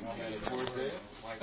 Any towards it?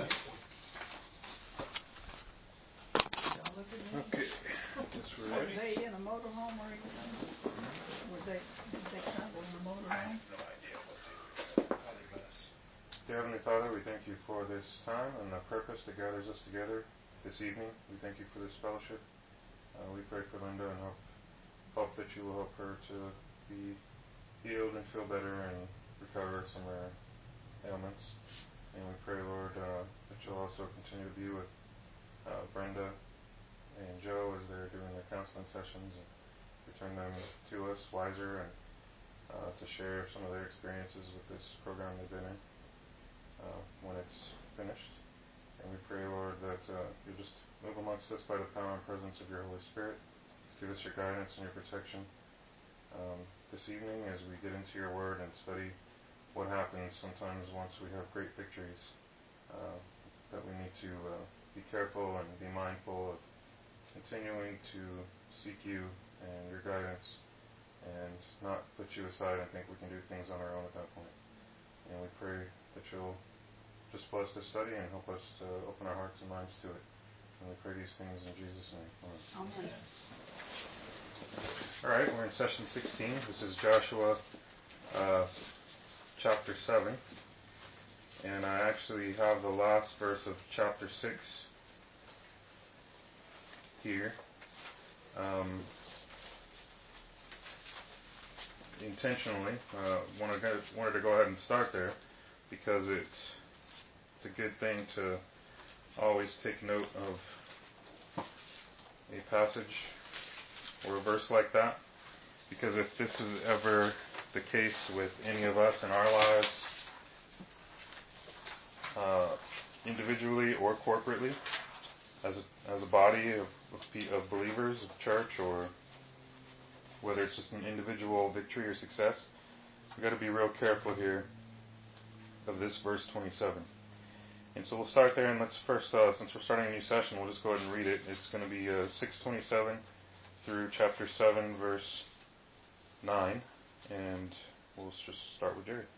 Okay. Were they in a motorhome or anything? Did they travel in a motorhome? I have no idea what they were. Probably bus. Dear Heavenly Father, we thank you for this time and the purpose that gathers us together this evening. We thank you for this fellowship. We pray for Linda and hope that you will help her to be healed and feel better and recover some of her ailments. And we pray, Lord, that you'll also continue to be with Brenda and Joe as they're doing their counseling sessions, and return them to us wiser and to share some of their experiences with this program they've been in when it's finished. And we pray, Lord, that you'll just move amongst us by the power and presence of your Holy Spirit. Give us your guidance and your protection this evening as we get into your word and study what happens sometimes once we have great victories, that we need to be careful and be mindful of continuing to seek you and your guidance and not put you aside and think we can do things on our own at that point. And we pray that you'll just bless this study and help us to open our hearts and minds to it. And we pray these things in Jesus' name. Amen. Amen. All right, we're in session 16. This is Joshua chapter 7. And I actually have the last verse of chapter 6 here. Intentionally wanted to go ahead and start there because it's a good thing to always take note of a passage or a verse like that, because if this is ever the case with any of us in our lives, individually or corporately, as a body of believers, of church, or whether it's just an individual victory or success, we've got to be real careful here of this verse 27. And so we'll start there, and let's first, since we're starting a new session, we'll just go ahead and read it. It's going to be 6:27 through chapter 7, verse 9, and we'll just start with Jerry.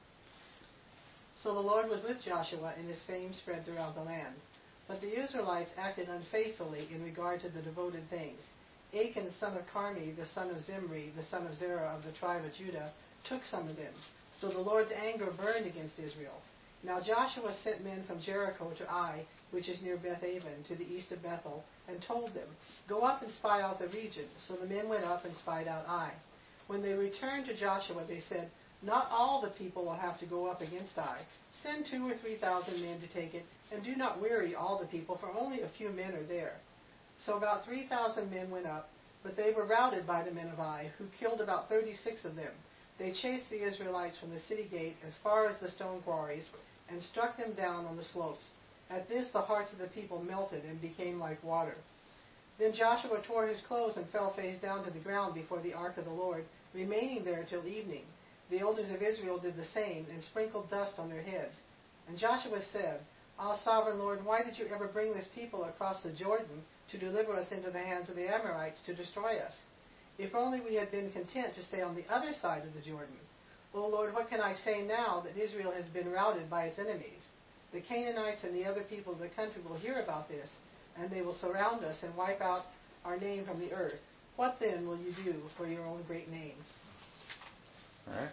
So the Lord was with Joshua, and his fame spread throughout the land. But the Israelites acted unfaithfully in regard to the devoted things. Achan, son of Carmi, the son of Zimri, the son of Zerah of the tribe of Judah, took some of them. So the Lord's anger burned against Israel. Now Joshua sent men from Jericho to Ai, which is near Beth-aven, to the east of Bethel, and told them, "Go up and spy out the region." So the men went up and spied out Ai. When they returned to Joshua, they said, "Not all the people will have to go up against Ai. Send 2,000 or 3,000 men to take it, and do not weary all the people, for only a few men are there." So about 3,000 men went up, but they were routed by the men of Ai, who killed about 36 of them. They chased the Israelites from the city gate as far as the stone quarries, and struck them down on the slopes. At this the hearts of the people melted and became like water. Then Joshua tore his clothes and fell face down to the ground before the ark of the Lord, remaining there till evening. The elders of Israel did the same, and sprinkled dust on their heads. And Joshua said, "Ah, sovereign Lord, why did you ever bring this people across the Jordan to deliver us into the hands of the Amorites to destroy us? If only we had been content to stay on the other side of the Jordan. O Lord, what can I say now that Israel has been routed by its enemies? The Canaanites and the other people of the country will hear about this, and they will surround us and wipe out our name from the earth. What then will you do for your own great name?" All right.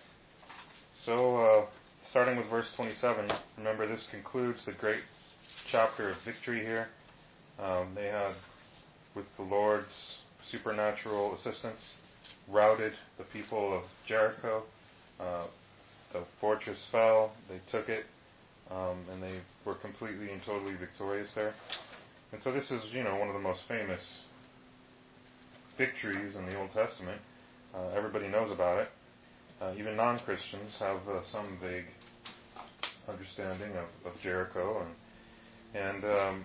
So, starting with verse 27, remember this concludes the great chapter of victory here. They had, with the Lord's supernatural assistance, routed the people of Jericho. The fortress fell, they took it, and they were completely and totally victorious there. And so this is, one of the most famous victories in the Old Testament. Everybody knows about it. Even non-Christians have some vague understanding of Jericho. And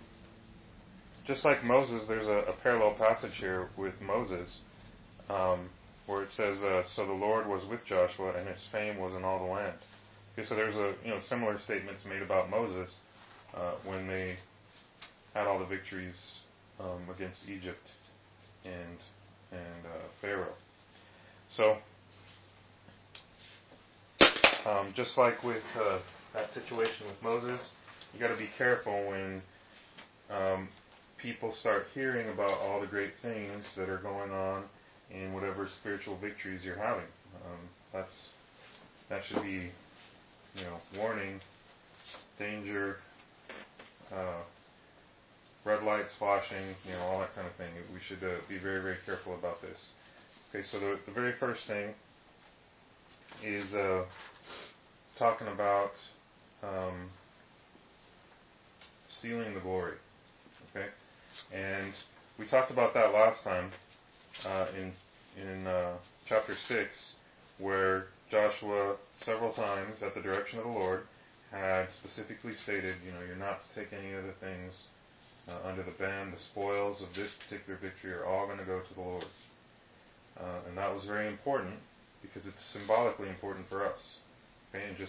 just like Moses, there's a parallel passage here with Moses, where it says, "So the Lord was with Joshua, and his fame was in all the land." Okay, so there's similar statements made about Moses when they had all the victories against Egypt and Pharaoh. So, just like with that situation with Moses, you got to be careful when people start hearing about all the great things that are going on in whatever spiritual victories you're having. That should be, warning, danger, red lights flashing, all that kind of thing. We should be very, very careful about this. Okay, so the very first thing is talking about stealing the glory. Okay, and we talked about that last time in chapter 6, where Joshua several times at the direction of the Lord had specifically stated, you're not to take any of the things under the ban. The spoils of this particular victory are all going to go to the Lord. And that was very important because it's symbolically important for us. Okay, and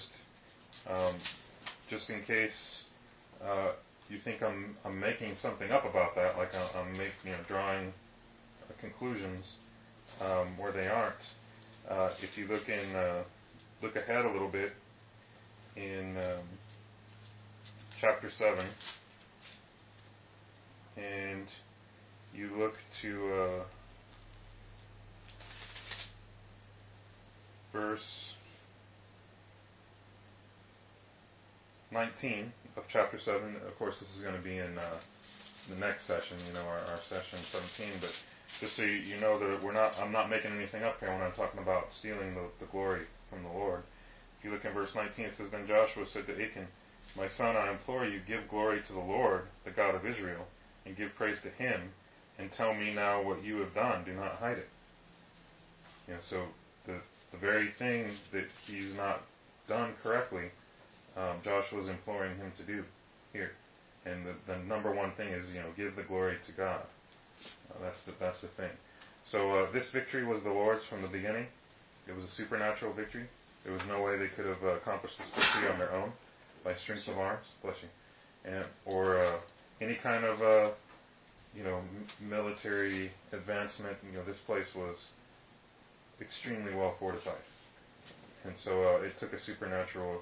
just in case you think I'm making something up about that, like I'm drawing conclusions where they aren't. If you look ahead a little bit in chapter 7, and you look to verse 19 of chapter 7. Of course, this is going to be in the next session, our session 17. But just so you know that I'm not making anything up here when I'm talking about stealing the glory from the Lord. If you look in verse 19, it says, Then Joshua said to Achan, My son, I implore you, give glory to the Lord, the God of Israel, and give praise to Him, and tell me now what you have done. Do not hide it. So the very thing that he's not done correctly, Joshua is imploring him to do here. And the number one thing is, give the glory to God. That's the thing. So this victory was the Lord's from the beginning. It was a supernatural victory. There was no way they could have accomplished this victory on their own by strength of arms, bless you, or any kind of military advancement. This place was extremely well fortified, and so it took a supernatural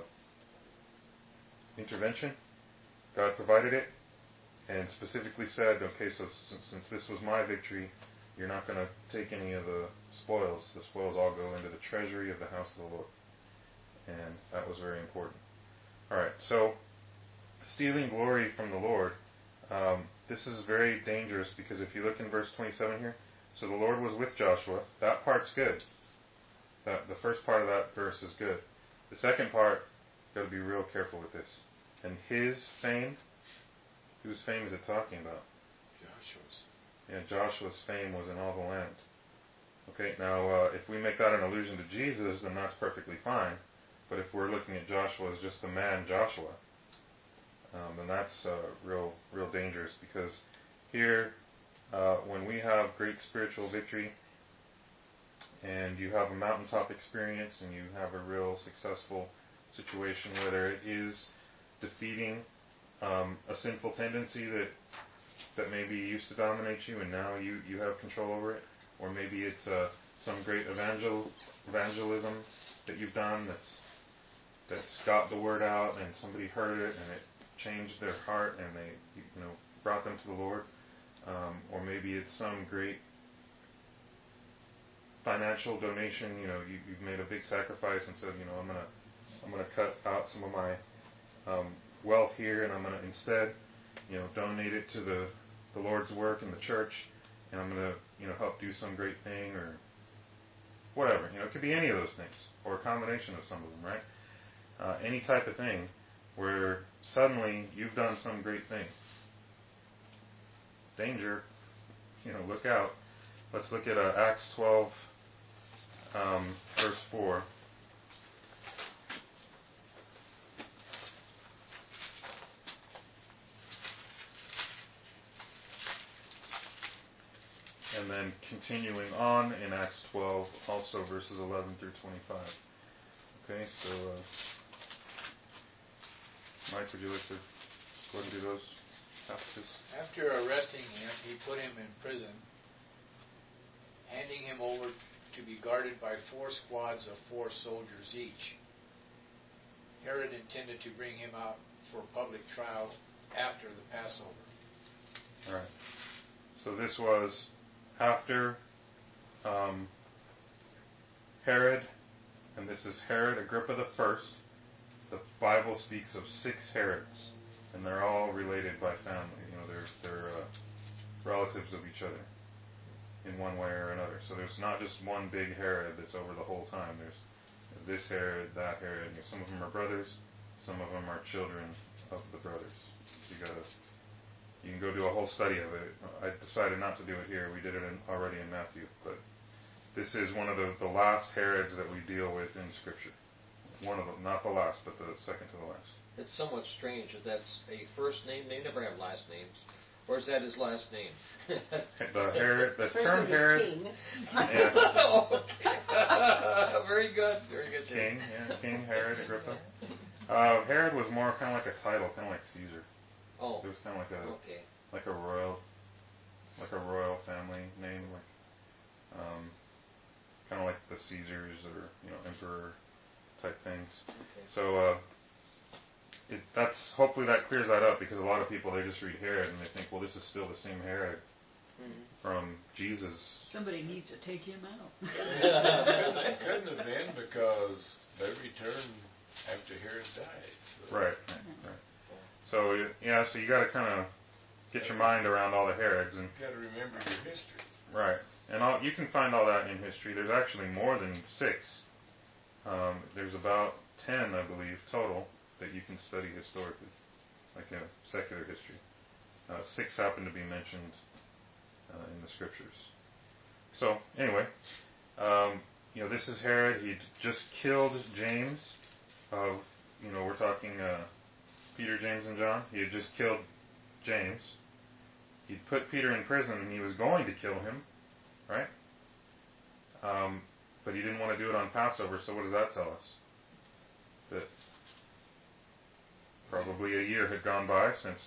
intervention. God provided it, and specifically said, okay, so since this was my victory, you're not going to take any of the spoils. The spoils all go into the treasury of the house of the Lord. And that was very important. Alright, so stealing glory from the Lord, this is very dangerous, because if you look in verse 27 here, so the Lord was with Joshua. That part's good. The first part of that verse is good. The second part, you've got to be real careful with this. And his fame, whose fame is it talking about? Joshua's. Yeah, Joshua's fame was in all the land. Okay, now if we make that an allusion to Jesus, then that's perfectly fine. But if we're looking at Joshua as just the man Joshua, then that's real dangerous, because here, when we have great spiritual victory, and you have a mountaintop experience, and you have a real successful situation, whether it is defeating a sinful tendency that maybe used to dominate you, and now you have control over it, or maybe it's some great evangelism that you've done that's got the word out, and somebody heard it, and it changed their heart, and they brought them to the Lord, or maybe it's some great financial donation. You've made a big sacrifice and said, I'm gonna cut out some of my wealth here, and I'm gonna instead donate it to the Lord's work in the church, and I'm gonna help do some great thing, or whatever. It could be any of those things, or a combination of some of them, right? Any type of thing where suddenly you've done some great thing. Danger, look out. Let's look at Acts 12, verse 4. And then continuing on in Acts 12, also verses 11 through 25. Okay, so Mike, would you like to go ahead and do those passages? After arresting him, he put him in prison, handing him over to be guarded by 4 squads of 4 soldiers each. Herod intended to bring him out for public trial after the Passover. All right. So this was after Herod, and this is Herod Agrippa the First. The Bible speaks of 6 Herods, and they're all related by family. You know, they're relatives of each other in one way or another. So there's not just one big Herod that's over the whole time. There's this Herod, that Herod. You know, some of them are brothers, some of them are children of the brothers. You can go do a whole study of it. I decided not to do it here. We did it already in Matthew, but this is one of the last Herods that we deal with in Scripture. One of them, not the last, but the second to the last. It's somewhat strange that that's a first name. They never have last names. Or is that his last name? The Herod, the First term name is Herod. King. Yeah. Very good. Very good. King, yeah, King Herod Agrippa. Herod was more kind of like a title, kind of like Caesar. Oh. It was kind of Okay. like a royal family name, kind of like the Caesars or emperor type things. Okay. So that's hopefully that clears that up, because a lot of people, they just read Herod and they think, well, this is still the same Herod from Jesus. Somebody needs to take him out. It couldn't have been, because they returned after Herod died. So. Right. So so you got to kind of get your mind around all the Herods, and You got to remember your history. right, and you can find all that in history. There's actually more than 6. There's about 10, I believe, total that you can study historically, like secular history. 6 happen to be mentioned in the Scriptures. So anyway, this is Herod. He just killed James. We're talking Peter, James, and John. He had just killed James. He'd put Peter in prison, and he was going to kill him, right? But he didn't want to do it on Passover, so what does that tell us? That probably a year had gone by since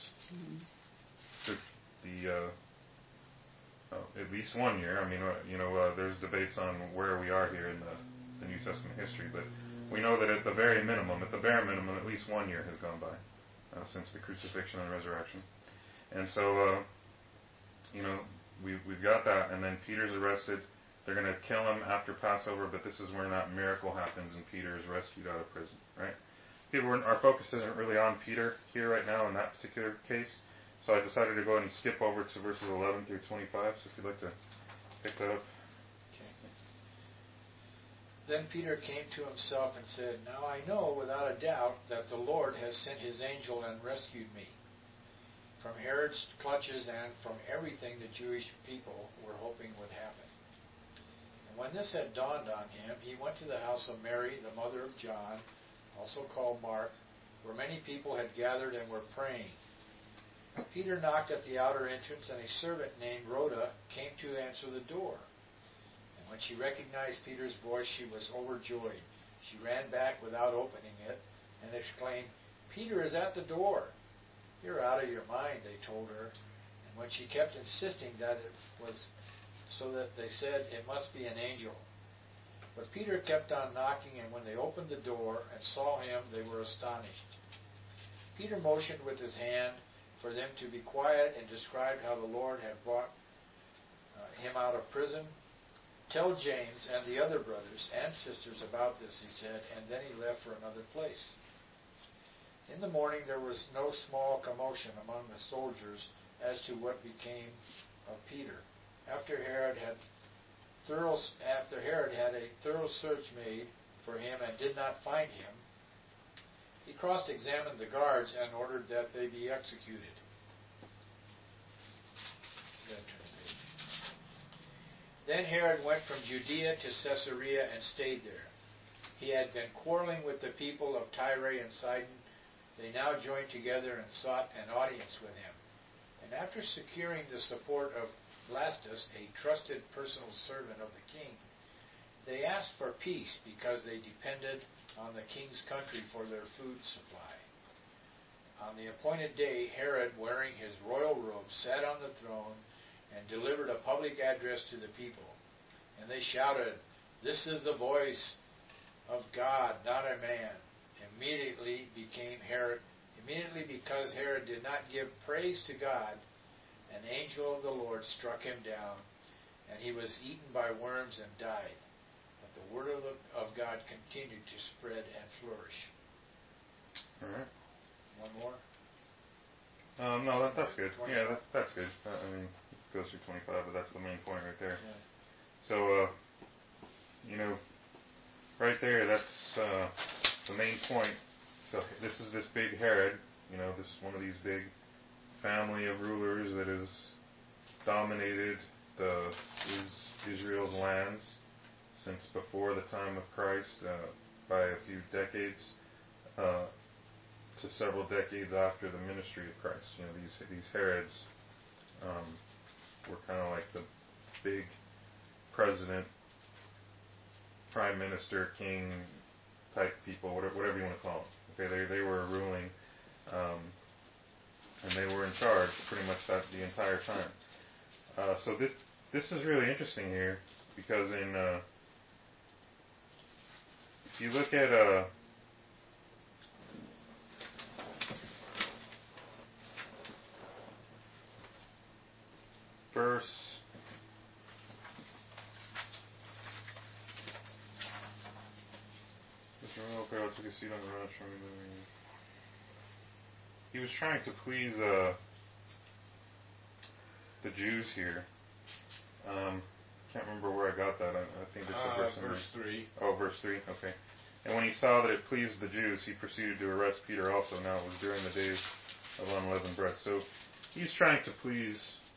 at least 1 year. I mean, there's debates on where we are here in the New Testament history, but we know that at the bare minimum, at least 1 year has gone by since the crucifixion and resurrection. And so, we've got that, and then Peter's arrested. They're going to kill him after Passover, but this is where that miracle happens, and Peter is rescued out of prison, right? Okay, our focus isn't really on Peter here right now in that particular case, so I decided to go ahead and skip over to verses 11 through 25, so if you'd like to pick that up. Okay. Then Peter came to himself and said, "Now I know without a doubt that the Lord has sent his angel and rescued me from Herod's clutches and from everything the Jewish people were hoping would happen." And when this had dawned on him, he went to the house of Mary, the mother of John, also called Mark, where many people had gathered and were praying. Peter knocked at the outer entrance, and a servant named Rhoda came to answer the door. And when she recognized Peter's voice, she was overjoyed. She ran back without opening it and exclaimed, "Peter is at the door." "You're out of your mind," they told her. And when she kept insisting that it was so that they said, "It must be an angel." But Peter kept on knocking, and when they opened the door and saw him, they were astonished. Peter motioned with his hand for them to be quiet and described how the Lord had brought him out of prison. "Tell James and the other brothers and sisters about this," he said, and then he left for another place. In the morning there was no small commotion among the soldiers as to what became of Peter. After Herod had a thorough search made for him and did not find him, he cross-examined the guards and ordered that they be executed. Then Herod went from Judea to Caesarea and stayed there. He had been quarreling with the people of Tyre and Sidon. They now joined together and sought an audience with him. And after securing the support of Blastus, a trusted personal servant of the king, they asked for peace because they depended on the king's country for their food supply. On the appointed day, Herod, wearing his royal robe, sat on the throne and delivered a public address to the people. And they shouted, "This is the voice of God, not a man." Immediately Immediately, because Herod did not give praise to God, an angel of the Lord struck him down, and he was eaten by worms and died. But the word of God continued to spread and flourish. All right. One more? No, that's good. 25. Yeah, that's good. I mean, it goes through 25, but that's the main point right there. Yeah. So, right there, that's the main point. So this is this big Herod, this one of these big family of rulers that has dominated Israel's lands since before the time of Christ by a few decades to several decades after the ministry of Christ. These Herods were kind of like the big president, prime minister, king type people, whatever you want to call them. Okay, they were ruling, and they were in charge pretty much the entire time. So this is really interesting here because if you look at verse. He was trying to please the Jews here. Can't remember where I got that. I think it's verse 3. Oh, verse 3. Okay. And when he saw that it pleased the Jews, he proceeded to arrest Peter also. Now it was during the days of unleavened bread. So he's trying to please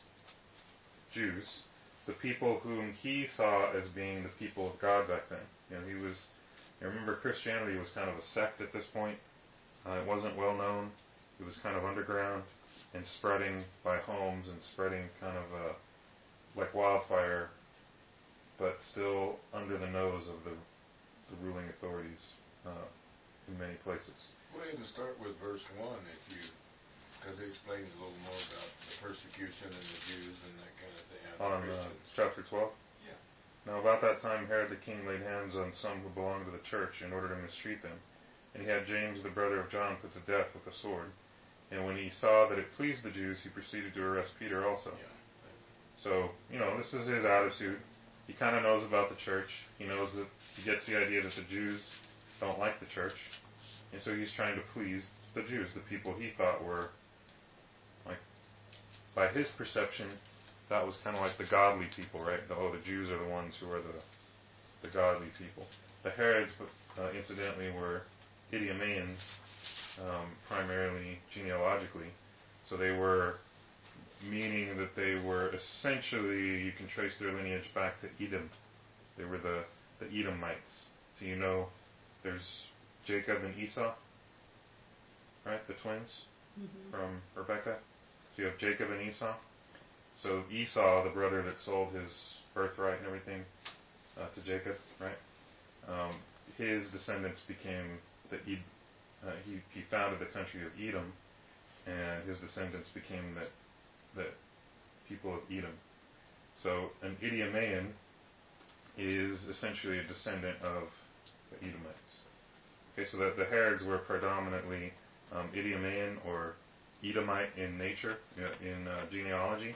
Jews, the people whom he saw as being the people of God back then. Remember, Christianity was kind of a sect at this point. It wasn't well known. It was kind of underground and spreading by homes and spreading kind of like wildfire, but still under the nose of the ruling authorities in many places. Go ahead and start with verse 1 because it explains a little more about the persecution and the Jews and that kind of thing. On chapter 12? Yeah. Now about that time Herod the king laid hands on some who belonged to the church in order to mistreat them. And he had James the brother of John put to death with a sword. And when he saw that it pleased the Jews, he proceeded to arrest Peter also. Yeah. So, this is his attitude. He kind of knows about the church. He knows that he gets the idea that the Jews don't like the church. And so he's trying to please the Jews, the people he thought were, like, by his perception, that was kind of like the godly people, right? The Jews are the ones who are the godly people. The Herods, incidentally, were Idumeans, primarily genealogically. So they were, meaning that they were essentially, you can trace their lineage back to Edom. They were the Edomites. So there's Jacob and Esau, right? The twins from Rebekah. So you have Jacob and Esau. So Esau, the brother that sold his birthright and everything to Jacob, right? His descendants became he founded the country of Edom, and his descendants became the people of Edom. So an Idumean is essentially a descendant of the Edomites. Okay, so the Herods were predominantly Idumean or Edomite in nature, in genealogy,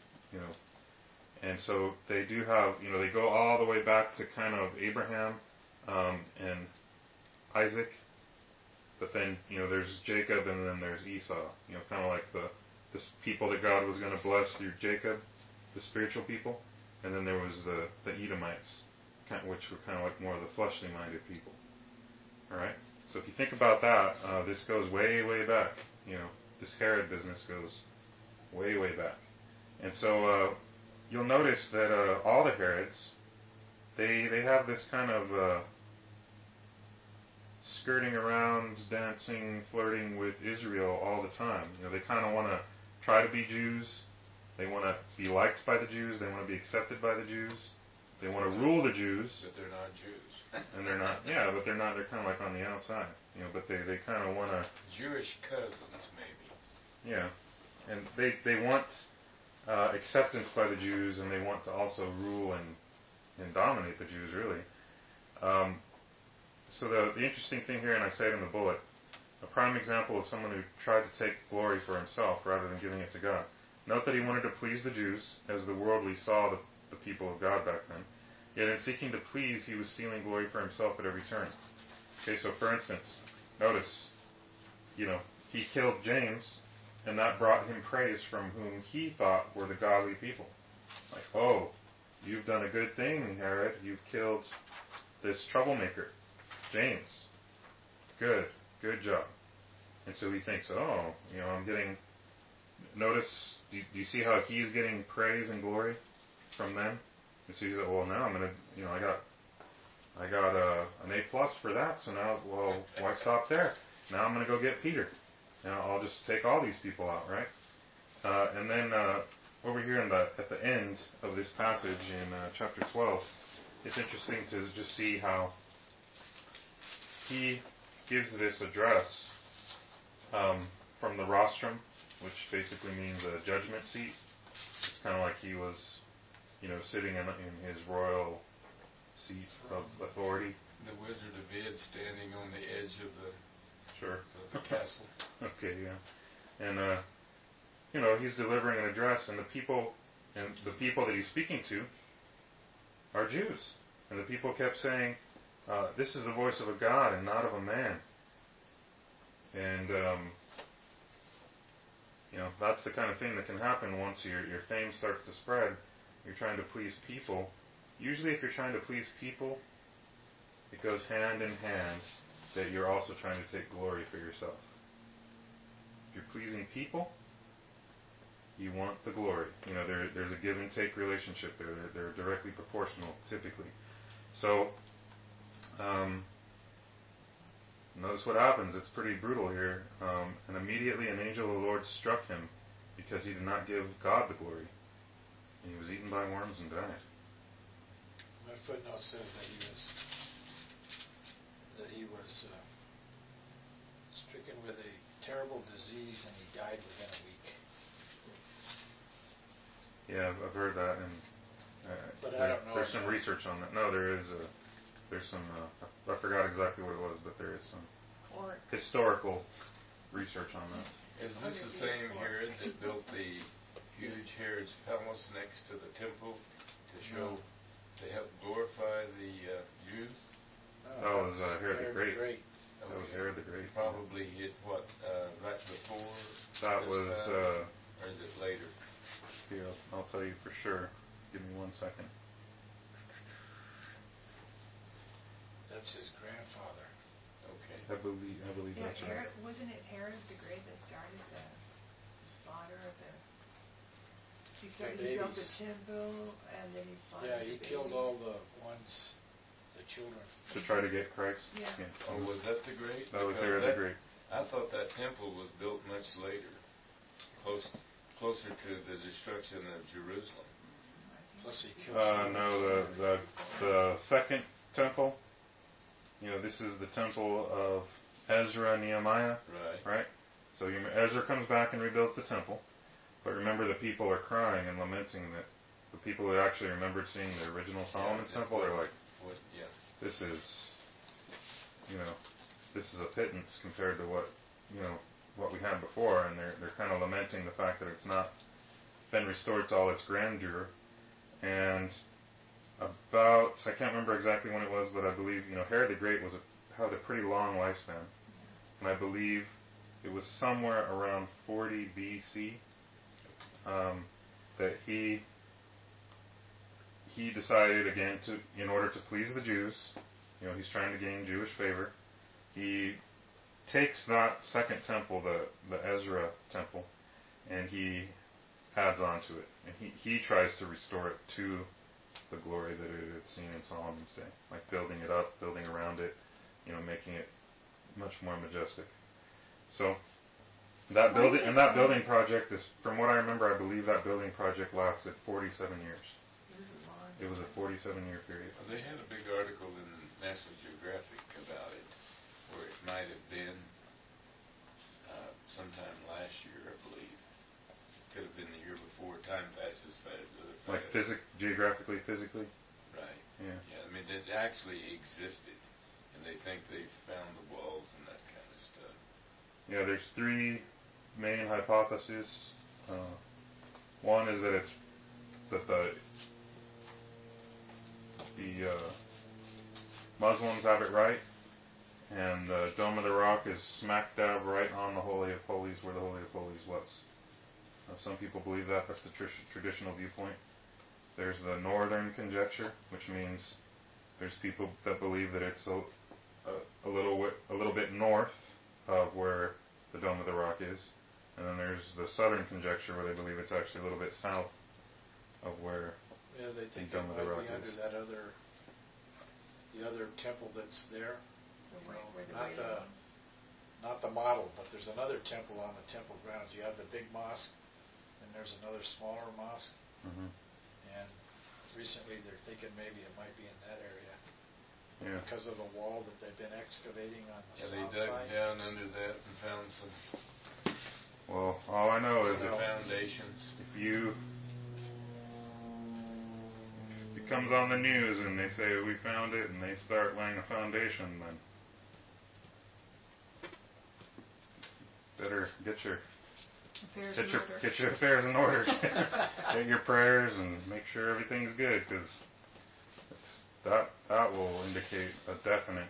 and so they do have, they go all the way back to kind of Abraham and Isaac, but then, there's Jacob and then there's Esau, kind of like the people that God was going to bless through Jacob, the spiritual people, and then there was the Edomites, which were kind of like more of the fleshly minded people. All right? So if you think about that, this goes way, way back. This Herod business goes way, way back. And so you'll notice that all the Herods, they have this kind of skirting around, dancing, flirting with Israel all the time. They kind of want to try to be Jews. They want to be liked by the Jews. They want to be accepted by the Jews. They want to rule the Jews. But they're not Jews. And they're not, but they're not, they're kind of like on the outside. But they kind of want to... Jewish cousins, maybe. Yeah. And they want acceptance by the Jews, and they want to also rule and dominate the Jews, really. So the interesting thing here, and I say it in the bullet, a prime example of someone who tried to take glory for himself rather than giving it to God. Note that he wanted to please the Jews, as the worldly saw the people of God back then. Yet in seeking to please, he was stealing glory for himself at every turn. Okay, so for instance, notice, he killed James, and that brought him praise from whom he thought were the godly people. Like, oh, you've done a good thing, Herod. You've killed this troublemaker, James. Good job. And so he thinks, oh, I'm getting... Notice, do you see how he's getting praise and glory from them? And so he's like, well, now I'm going to, I got an A+ for that, so now, well, why stop there? Now I'm going to go get Peter. Now I'll just take all these people out, right? And then over here at the end of this passage in chapter 12, it's interesting to just see how he gives this address from the rostrum, which basically means a judgment seat. It's kind of like he was, sitting in his royal seat of authority. The Wizard of Oz standing on the edge of the Sure. of the castle. Okay, yeah. And he's delivering an address, and the people that he's speaking to are Jews. And the people kept saying, this is the voice of a God and not of a man. And that's the kind of thing that can happen once your fame starts to spread. You're trying to please people. Usually if you're trying to please people, it goes hand in hand that you're also trying to take glory for yourself. If you're pleasing people, you want the glory. There's a give and take relationship there. They're directly proportional, typically. So, notice what happens. It's pretty brutal here. And immediately an angel of the Lord struck him because he did not give God the glory. And he was eaten by worms and died. My footnote says that he was stricken with a terrible disease and he died within a week. Yeah, I've heard that, and but I don't know. There's some research on that. No, there's some. I forgot exactly what it was, but there is some historical research on that. Is this the same Herod that built the huge Herod's palace next to the temple to help glorify the Jews? That was Herod the Great. That was Okay. Herod the Great. Probably hit right before. That this was. time, or is it later? Here, I'll tell you for sure. Give me 1 second. That's his grandfather. Okay. I believe that's right. Wasn't it Herod the Great that started the slaughter of the... He built the temple, and then he slaughtered Yeah, he the killed babies. all the children. To try to get Christ? Yeah. Oh, was that the Great? That was Because Herod the Great. I thought that temple was built much later, closer to the destruction of Jerusalem. Plus he killed No, the second temple. This is the temple of Ezra and Nehemiah, right? So Ezra comes back and rebuilds the temple. But remember, the people are crying and lamenting that the people who actually remembered seeing the original Solomon's temple, they're like, this is a pittance compared to what we had before, and they're kind of lamenting the fact that it's not been restored to all its grandeur. And I can't remember exactly when it was, but I believe Herod the Great had a pretty long lifespan, and I believe it was somewhere around 40 BC that he decided again in order to please the Jews. He's trying to gain Jewish favor. He takes that second temple, the Ezra temple, and he adds on to it. And he tries to restore it to the glory that it had seen in Solomon's day, like building it up, building around it, making it much more majestic. So that building project is, from what I remember, I believe that building project lasted 47 years. It was a 47-year period. Well, they had a big article in National Geographic about it, where it might have been sometime last year, I believe. Could have been the year before. Time passes fast. Like geographically, physically? Right. Yeah. I mean, it actually existed, and they think they found the walls and that kind of stuff. Yeah, there's three main hypotheses. One is that the Muslims have it right, and the Dome of the Rock is smack dab right on the Holy of Holies where the Holy of Holies was. Some people believe that. That's the traditional viewpoint. There's the northern conjecture, which means there's people that believe that it's a little bit north of where the Dome of the Rock is. And then there's the southern conjecture where they believe it's actually a little bit south of where they think the Dome of the Rock it might be is. under the other temple that's there. Not the model, but there's another temple on the temple grounds. You have the big mosque, and there's another smaller mosque. Mm-hmm. And recently they're thinking maybe it might be in that area. Yeah. Because of the wall that they've been excavating on the south they dug side. down under that and found some. Well, all I know is the if foundations. It comes on the news and they say we found it and they start laying a foundation, then better get your affairs in order. Get your prayers and make sure everything's good, because that will indicate a definite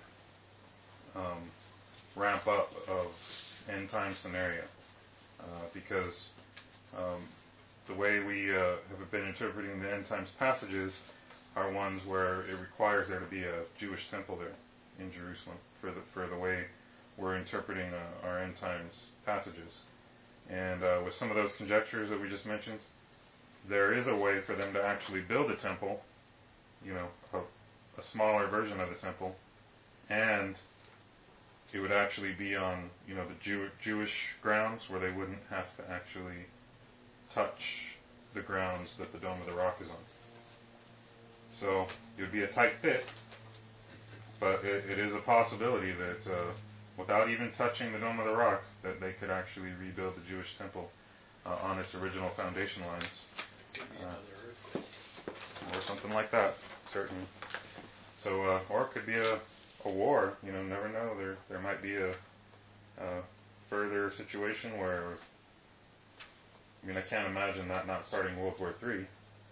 ramp up of end time scenario. Because the way we have been interpreting the end times passages are ones where it requires there to be a Jewish temple there in Jerusalem for the way we're interpreting our end times passages. And with some of those conjectures that we just mentioned, there is a way for them to actually build a temple, a smaller version of the temple, and it would actually be on, the Jewish grounds where they wouldn't have to actually touch the grounds that the Dome of the Rock is on. So it would be a tight fit, but it is a possibility that without even touching the Dome of the Rock, that they could actually rebuild the Jewish temple on its original foundation lines. Could be another earthquake. Or something like that, certainly. So, or it could be a war. Never know. There might be a further situation where, I can't imagine that not starting World War III.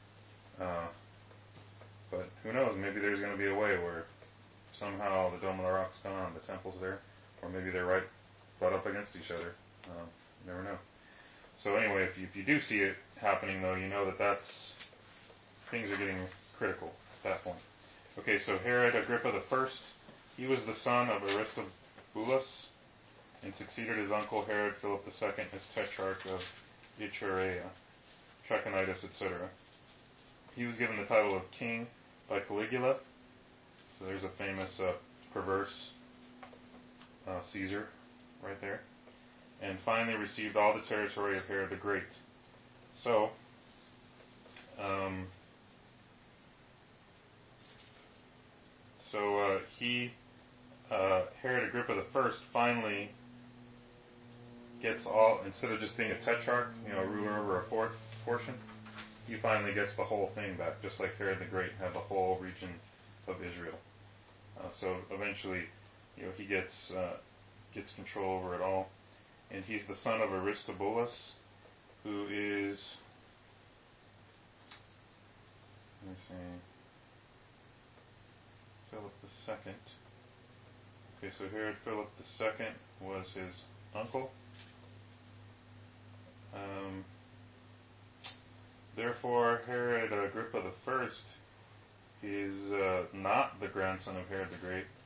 But who knows? Maybe there's going to be a way where somehow the Dome of the Rock's gone, the temple's there, or maybe they're right butt up against each other. You never know. So anyway, if you do see it happening, though, you know that things are getting critical at that point. Okay, so Herod Agrippa I, he was the son of Aristobulus and succeeded his uncle Herod Philip II as tetrarch of Iturea, Trachonitis, etc. He was given the title of king by Caligula. So there's a famous perverse Caesar right there. And finally received all the territory of Herod the Great. So, Herod Agrippa I finally gets all, instead of just being a tetrarch, a ruler over a fourth portion, he finally gets the whole thing back, just like Herod the Great had the whole region of Israel. So eventually, he gets control over it all, and he's the son of Aristobulus, who is, let me see, Philip II. Okay, so Herod Philip II was his uncle. Therefore, Herod Agrippa I is not the grandson of Herod the Great.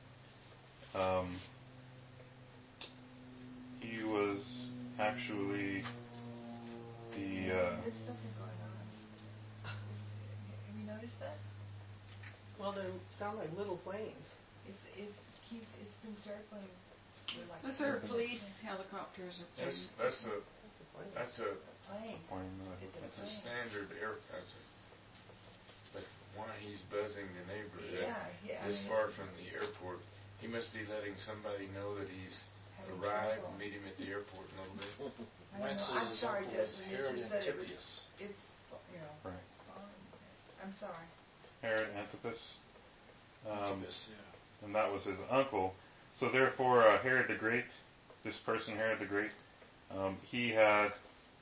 He was actually the... There's something going on. Have you noticed that? Well, they sound like little planes. It's been circling. Those are police helicopters. That's a plane. It's a plane. standard aircraft. But why he's buzzing the neighborhood Yeah. this far from the airport? He must be letting somebody know that he's Having arrived trouble. and meet him at the airport in a little bit. I'm sorry, Justin. Herod It's just that Antipas. it's Right. I'm sorry. Herod Antipas. Antipas, yeah. And that was his uncle. So therefore, Herod the Great this person, Herod the Great, he had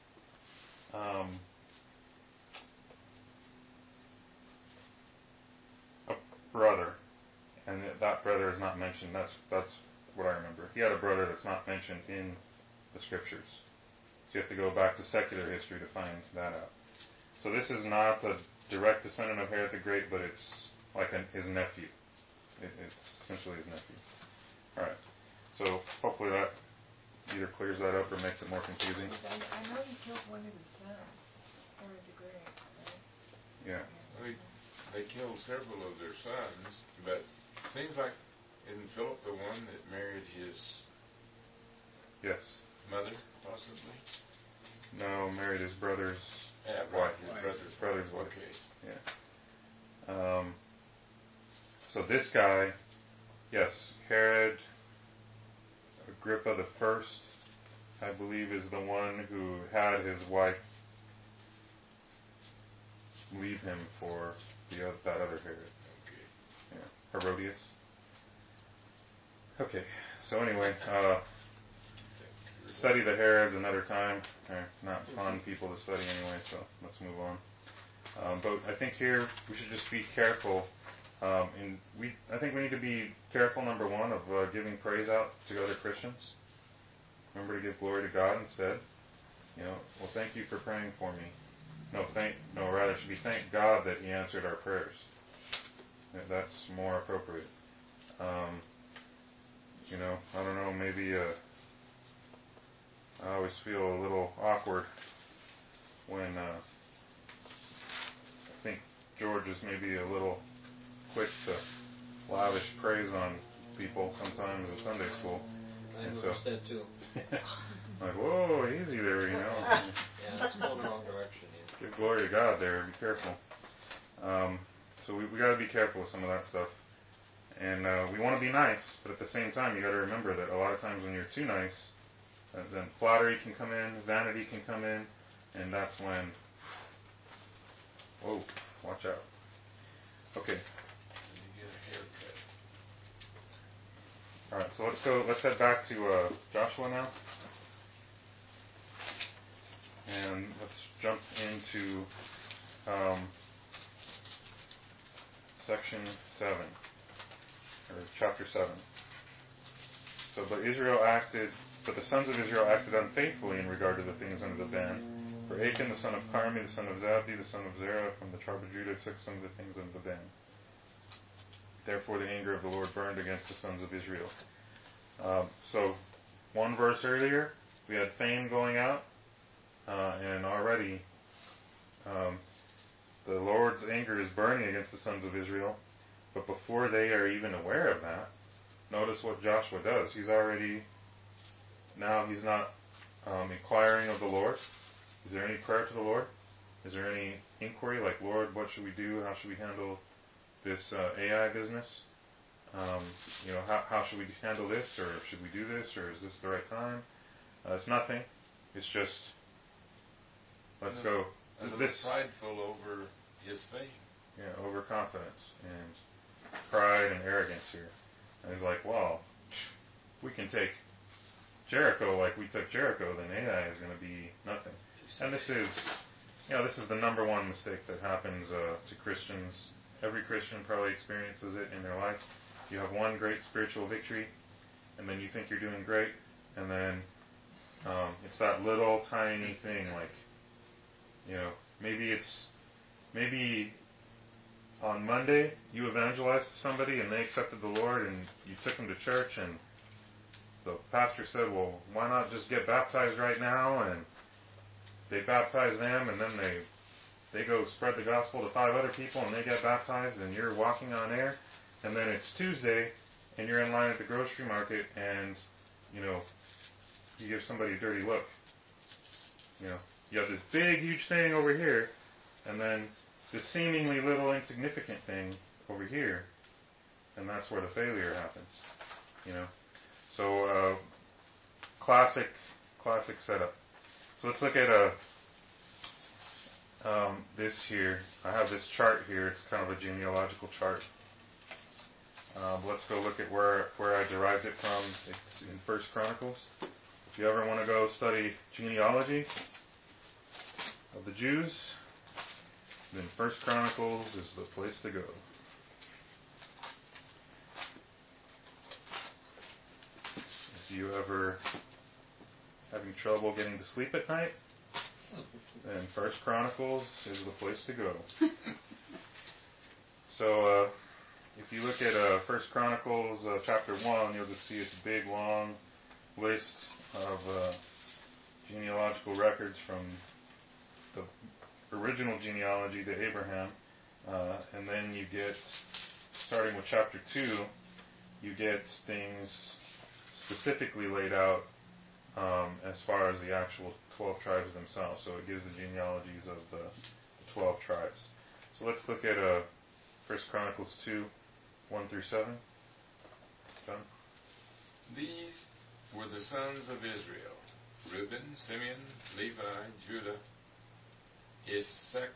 a brother, and that brother is not mentioned. That's what I remember. He had a brother that's not mentioned in the scriptures. So you have to go back to secular history to find that out. So this is not a direct descendant of Herod the Great, but it's like his nephew. It's essentially his nephew. All right. So hopefully that either clears that up or makes it more confusing. I know he killed one of his sons, Herod the Great, right? Yeah. They killed several of their sons, but it seems like, isn't Philip the one that married his Yes. mother, possibly? No, married his brother's Right, wife. his brother's wife. Okay. Yeah. So this guy, yes, Herod Agrippa the First, I believe, is the one who had his wife leave him for that other Herod. Okay. Yeah, Herodias. Okay. So anyway, study the Herods another time. They're not fun people to study anyway, so let's move on. But I think here we should just be careful. I think we need to be careful, number one, of giving praise out to other Christians. Remember to give glory to God instead. Well, thank you for praying for me. Rather it should be thank God that He answered our prayers. That's more appropriate. I don't know, maybe I always feel a little awkward when I think George is maybe a little quick to lavish praise on people sometimes in Sunday school. I noticed that too. Like, whoa, easy there, Yeah, it's going the wrong direction. Yeah. Give glory to God there. Be careful. So we got to be careful with some of that stuff. And we want to be nice, but at the same time, you got to remember that a lot of times when you're too nice, then flattery can come in, vanity can come in, and that's when, whoa, watch out. Okay. You get a haircut. All right, so let's head back to Joshua now. And let's jump into section 7, or chapter 7. So, but the sons of Israel acted unfaithfully in regard to the things under the ban. For Achan, the son of Carmi, the son of Zabdi, the son of Zerah, from the tribe of Judah, took some of the things under the ban. Therefore the anger of the Lord burned against the sons of Israel. So, one verse earlier, we had fame going out, and already the Lord's anger is burning against the sons of Israel. But before they are even aware of that, notice what Joshua does. He's not inquiring of the Lord. Is there any prayer to the Lord? Is there any inquiry like, Lord, what should we do? How should we handle this AI business? How should we handle this? Or should we do this? Or is this the right time? It's nothing. It's just, let's go. A little prideful over his fame. Yeah, overconfidence and pride and arrogance here. And he's like, well, we can take Jericho like we took Jericho, then AI is going to be nothing. And this is the number one mistake that happens to Christians. Every Christian probably experiences it in their life. You have one great spiritual victory, and then you think you're doing great, and then it's that little tiny thing, like, maybe on Monday you evangelized to somebody and they accepted the Lord, and you took them to church, and the pastor said, well, why not just get baptized right now? And they baptize them, and then they go spread the gospel to 5 other people, and they get baptized, and you're walking on air. And then it's Tuesday, and you're in line at the grocery market, and, you give somebody a dirty look. You have this big, huge thing over here, and then this seemingly little insignificant thing over here, and that's where the failure happens. So, classic setup. So let's look at this here. I have this chart here. It's kind of a genealogical chart. Let's go look at where I derived it from. It's in 1 Chronicles. If you ever want to go study genealogy of the Jews, then 1 Chronicles is the place to go. If you ever having trouble getting to sleep at night, then 1 Chronicles is the place to go. So, if you look at 1 Chronicles chapter 1, you'll just see it's a big, long list of genealogical records from the original genealogy to Abraham. And then you get, starting with chapter 2, you get things specifically laid out as far as the actual 12 tribes themselves. So it gives the genealogies of the 12 tribes. So let's look at 1 Chronicles 2, 1 through 7. John? These were the sons of Israel: Reuben, Simeon, Levi, Judah, Issachar,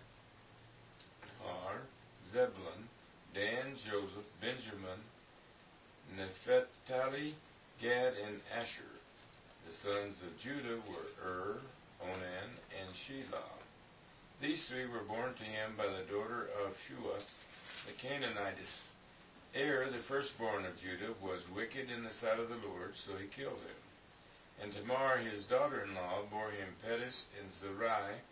Zebulun, Dan, Joseph, Benjamin, Naphtali, Gad, and Asher. The sons of Judah were Onan, and Shelah. These three were born to him by the daughter of Shua, the Canaanitess. The firstborn of Judah, was wicked in the sight of the Lord, so he killed him. And Tamar, his daughter-in-law, bore him Pettis and Zariah.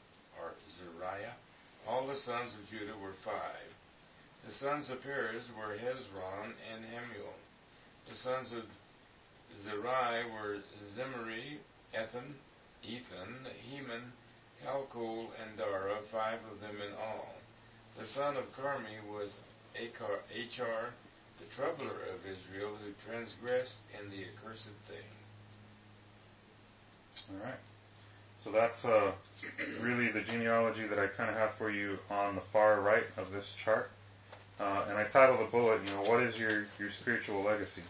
All the sons of Judah were 5. The sons of Perez were Hezron and Hamuel. The sons of Zariah were Zimri, Ethan, Heman, Calcol, and Dara, 5 of them in all. The son of Carmi was Achar, the troubler of Israel, who transgressed in the accursed thing. All right. So that's really the genealogy that I kind of have for you on the far right of this chart. And I titled the bullet, what is your spiritual legacy?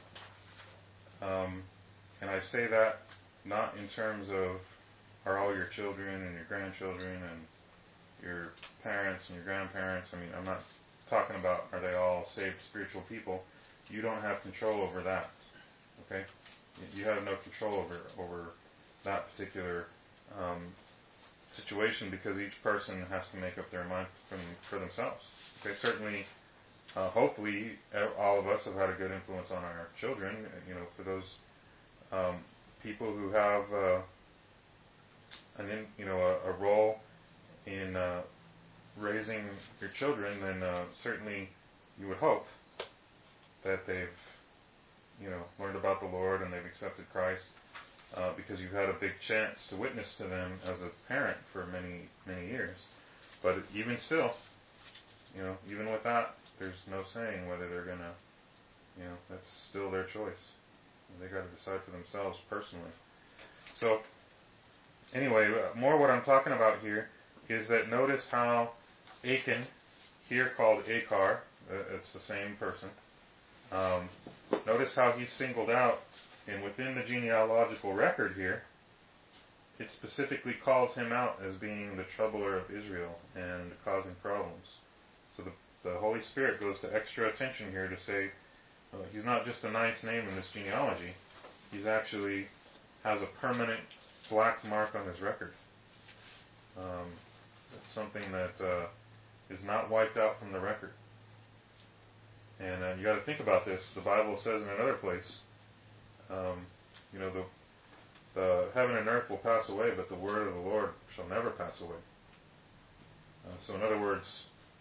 And I say that not in terms of are all your children and your grandchildren and your parents and your grandparents. I mean, I'm not talking about are they all saved spiritual people. You don't have control over that. Okay? You have no control over that particular situation, because each person has to make up their mind for themselves. Okay? Certainly, hopefully, all of us have had a good influence on our children. For those people who have a role in raising your children, then certainly you would hope that they've learned about the Lord and they've accepted Christ, because you've had a big chance to witness to them as a parent for many, many years. But even still, even with that, there's no saying whether they're gonna, that's still their choice. They got to decide for themselves personally. So, anyway, more what I'm talking about here is that notice how Achan, here called Achar, it's the same person. Notice how he's singled out, and within the genealogical record here, it specifically calls him out as being the troubler of Israel and causing problems. So the Holy Spirit goes to extra attention here to say, he's not just a nice name in this genealogy. He's actually has a permanent black mark on his record. It's something that is not wiped out from the record. And you got to think about this. The Bible says in another place, the heaven and earth will pass away, but the word of the Lord shall never pass away. So in other words,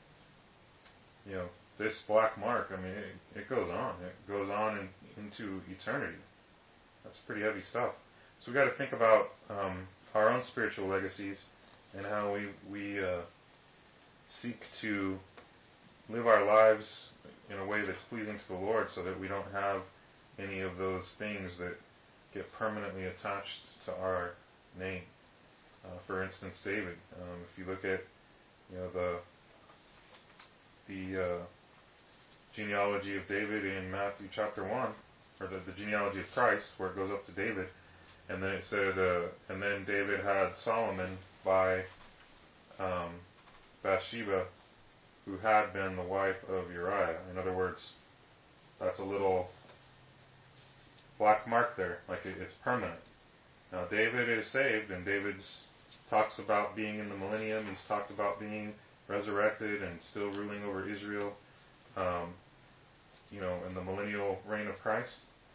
this black mark, I mean, it goes on. It goes on into eternity. That's pretty heavy stuff. So we got to think about our own spiritual legacies and how we seek to live our lives in a way that's pleasing to the Lord, so that we don't have any of those things that get permanently attached to our name. For instance, David. If you look at the genealogy of David in Matthew chapter 1, or the genealogy of Christ, where it goes up to David, and then it said, and then David had Solomon by Bathsheba, who had been the wife of Uriah. In other words, that's a little black mark there, like it's permanent. Now David is saved, and David talks about being in the millennium. He's talked about being resurrected and still ruling over Israel, in the millennial reign of Christ,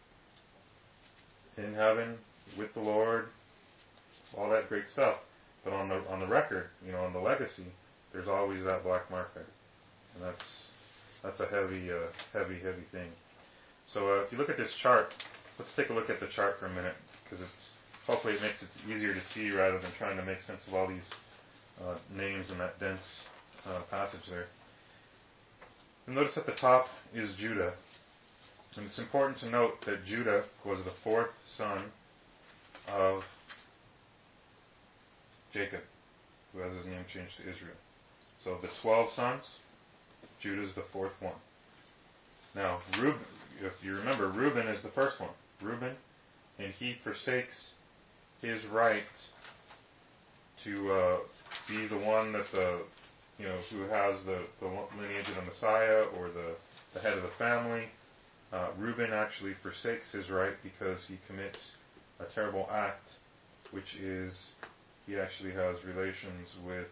in heaven, with the Lord, all that great stuff. But on the record, on the legacy, there's always that black mark there. And that's a heavy thing. So if you look at this chart, let's take a look at the chart for a minute, because hopefully it makes it easier to see rather than trying to make sense of all these names in that dense passage there. And notice at the top is Judah. And it's important to note that Judah was the fourth son of Jacob, who has his name changed to Israel. So of the 12 sons, Judah is the fourth one. Now, Reuben, if you remember, Reuben is the first one. Reuben, and he forsakes his right to be the one that who has the lineage of the Messiah or the head of the family. Reuben actually forsakes his right because he commits a terrible act, which is he actually has relations with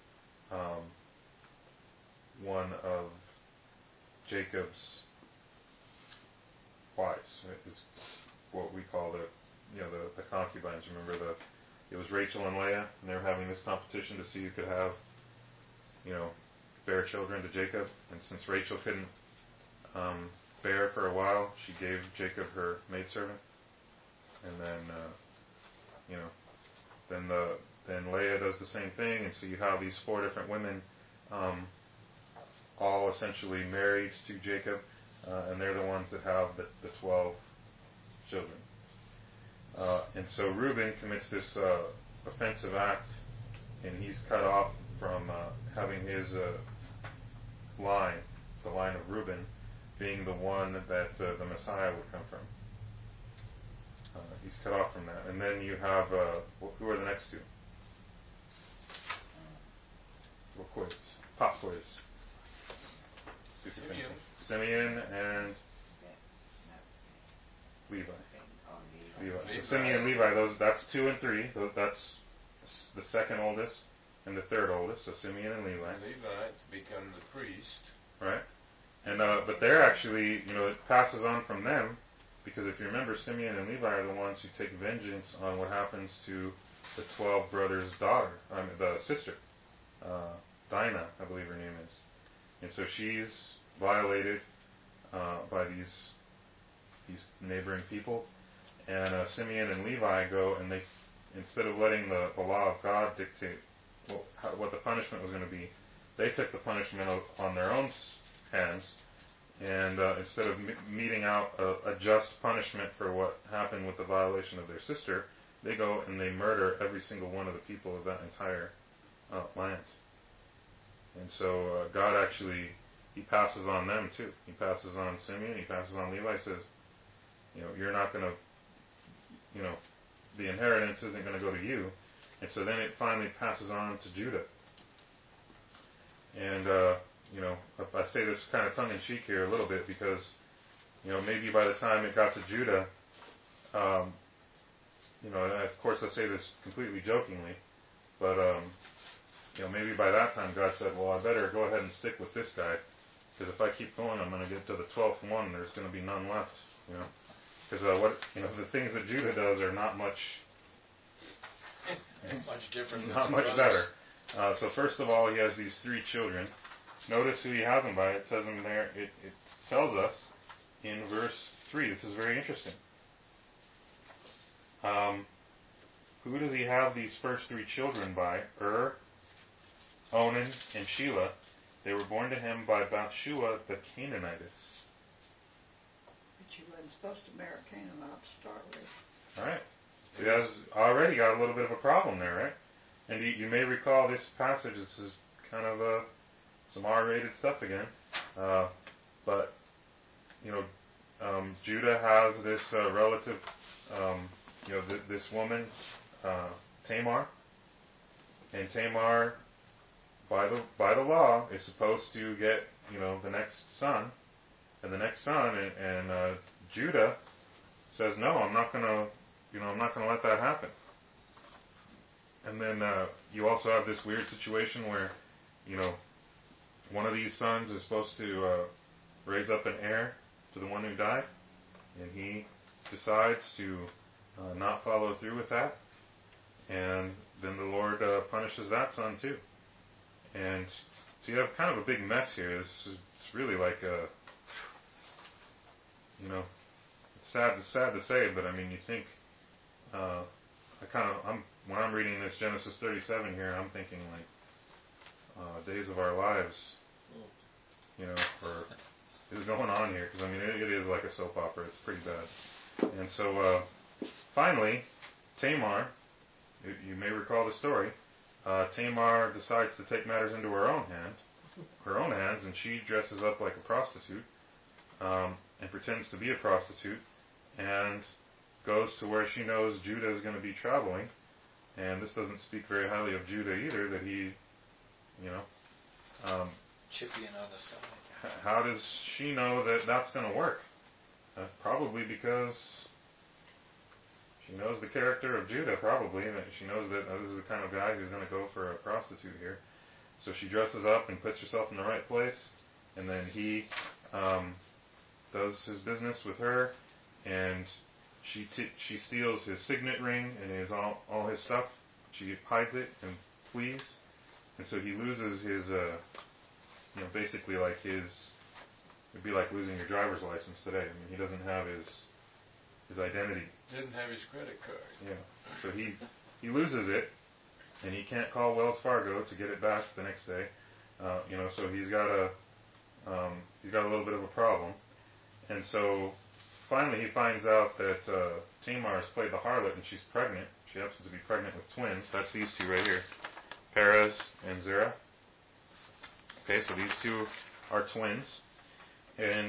one of Jacob's wives. Is what we call the concubines. Remember, it was Rachel and Leah, and they were having this competition to see who could have bear children to Jacob. And since Rachel couldn't bear for a while, she gave Jacob her maidservant, and then Leah does the same thing, and so you have these 4 different women, all essentially married to Jacob, and they're the ones that have the 12 children. And so Reuben commits this offensive act, and he's cut off from having his line, the line of Reuben, being the one that the Messiah would come from. He's cut off from that. And then you have, who are the next two? Well, quiz. Pop quiz. Simeon and Levi. So Simeon and Levi, that's 2 and 3. That's the second oldest and the third oldest. So Simeon and Levi. Levites become the priest. Right. And but they're actually, it passes on from them, because if you remember, Simeon and Levi are the ones who take vengeance on what happens to the 12 brothers' daughter, the sister, Dinah, I believe her name is. And so she's violated by these neighboring people, and Simeon and Levi go, and they, instead of letting the law of God dictate what the punishment was going to be, they took the punishment on their own hands, and instead of meting out a just punishment for what happened with the violation of their sister, they go and they murder every single one of the people of that entire land. And so God actually, He passes on them too. He passes on Simeon, He passes on Levi, says, you're not going to, the inheritance isn't going to go to you. And so then it finally passes on to Judah. And, I say this kind of tongue-in-cheek here a little bit because, maybe by the time it got to Judah, and of course I say this completely jokingly, but, maybe by that time God said, well, I better go ahead and stick with this guy, because if I keep going, I'm going to get to the 12th one, and there's going to be none left, Because the things that Judah does are not much different. Not much better. So first of all, he has these 3 children. Notice who he has them by. It says in there, it tells us in verse 3. This is very interesting. Who does he have these first 3 children by? Onan, and Shelah. They were born to him by Bathshua the Canaanitess. But you wasn't supposed to marry a Canaanite to start with. All right. He has already got a little bit of a problem there, right? And you may recall this passage. This is kind of some R-rated stuff again. But, Judah has this relative, this woman, Tamar. And Tamar, by the law, is supposed to get, the next son. And the next son, and Judah says, no, I'm not going to I'm not going to let that happen. And then you also have this weird situation where, one of these sons is supposed to raise up an heir to the one who died, and he decides to not follow through with that, and then the Lord punishes that son too. And so you have kind of a big mess here. It's really like it's sad to say, but I mean, you think when I'm reading this Genesis 37 here, I'm thinking like days of our lives, or is going on here, because I mean it is like a soap opera. It's pretty bad. And so finally, Tamar, you may recall the story. Tamar decides to take matters into her own hands, and she dresses up like a prostitute and pretends to be a prostitute, and goes to where she knows Judah is going to be traveling. And this doesn't speak very highly of Judah either, that he, chipping on the side. How does she know that that's going to work? Probably because she knows the character of Judah, probably. That she knows that this is the kind of guy who's going to go for a prostitute here. So she dresses up and puts herself in the right place, and then he does his business with her, and she steals his signet ring and all his stuff. She hides it and flees, and so he loses his, basically like it'd be like losing your driver's license today. I mean, he doesn't have his identity. Didn't have his credit card. Yeah. So he loses it, and he can't call Wells Fargo to get it back the next day. So he's got a little bit of a problem, and so finally he finds out that Tamar has played the harlot and she's pregnant. She happens to be pregnant with twins. That's these two right here, Perez and Zerah. Okay, so these two are twins, and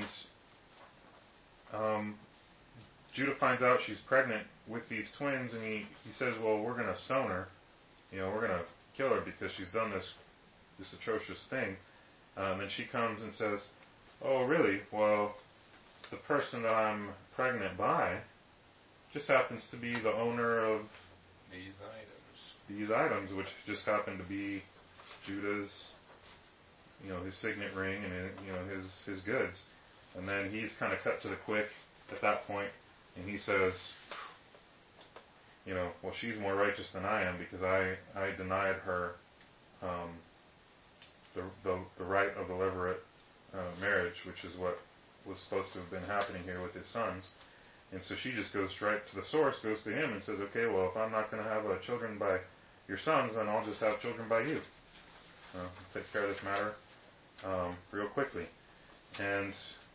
Judah finds out she's pregnant with these twins, and he says, well, we're going to stone her. We're going to kill her because she's done this atrocious thing. And she comes and says, oh, really? Well, the person that I'm pregnant by just happens to be the owner of these items, which just happen to be Judah's, his signet ring and his goods. And then he's kind of cut to the quick at that point, and he says, well, she's more righteous than I am because I denied her the right of the levirate marriage, which is what was supposed to have been happening here with his sons. And so she just goes straight to the source, goes to him and says, okay, well, if I'm not going to have children by your sons, then I'll just have children by you. Take care of this matter real quickly. And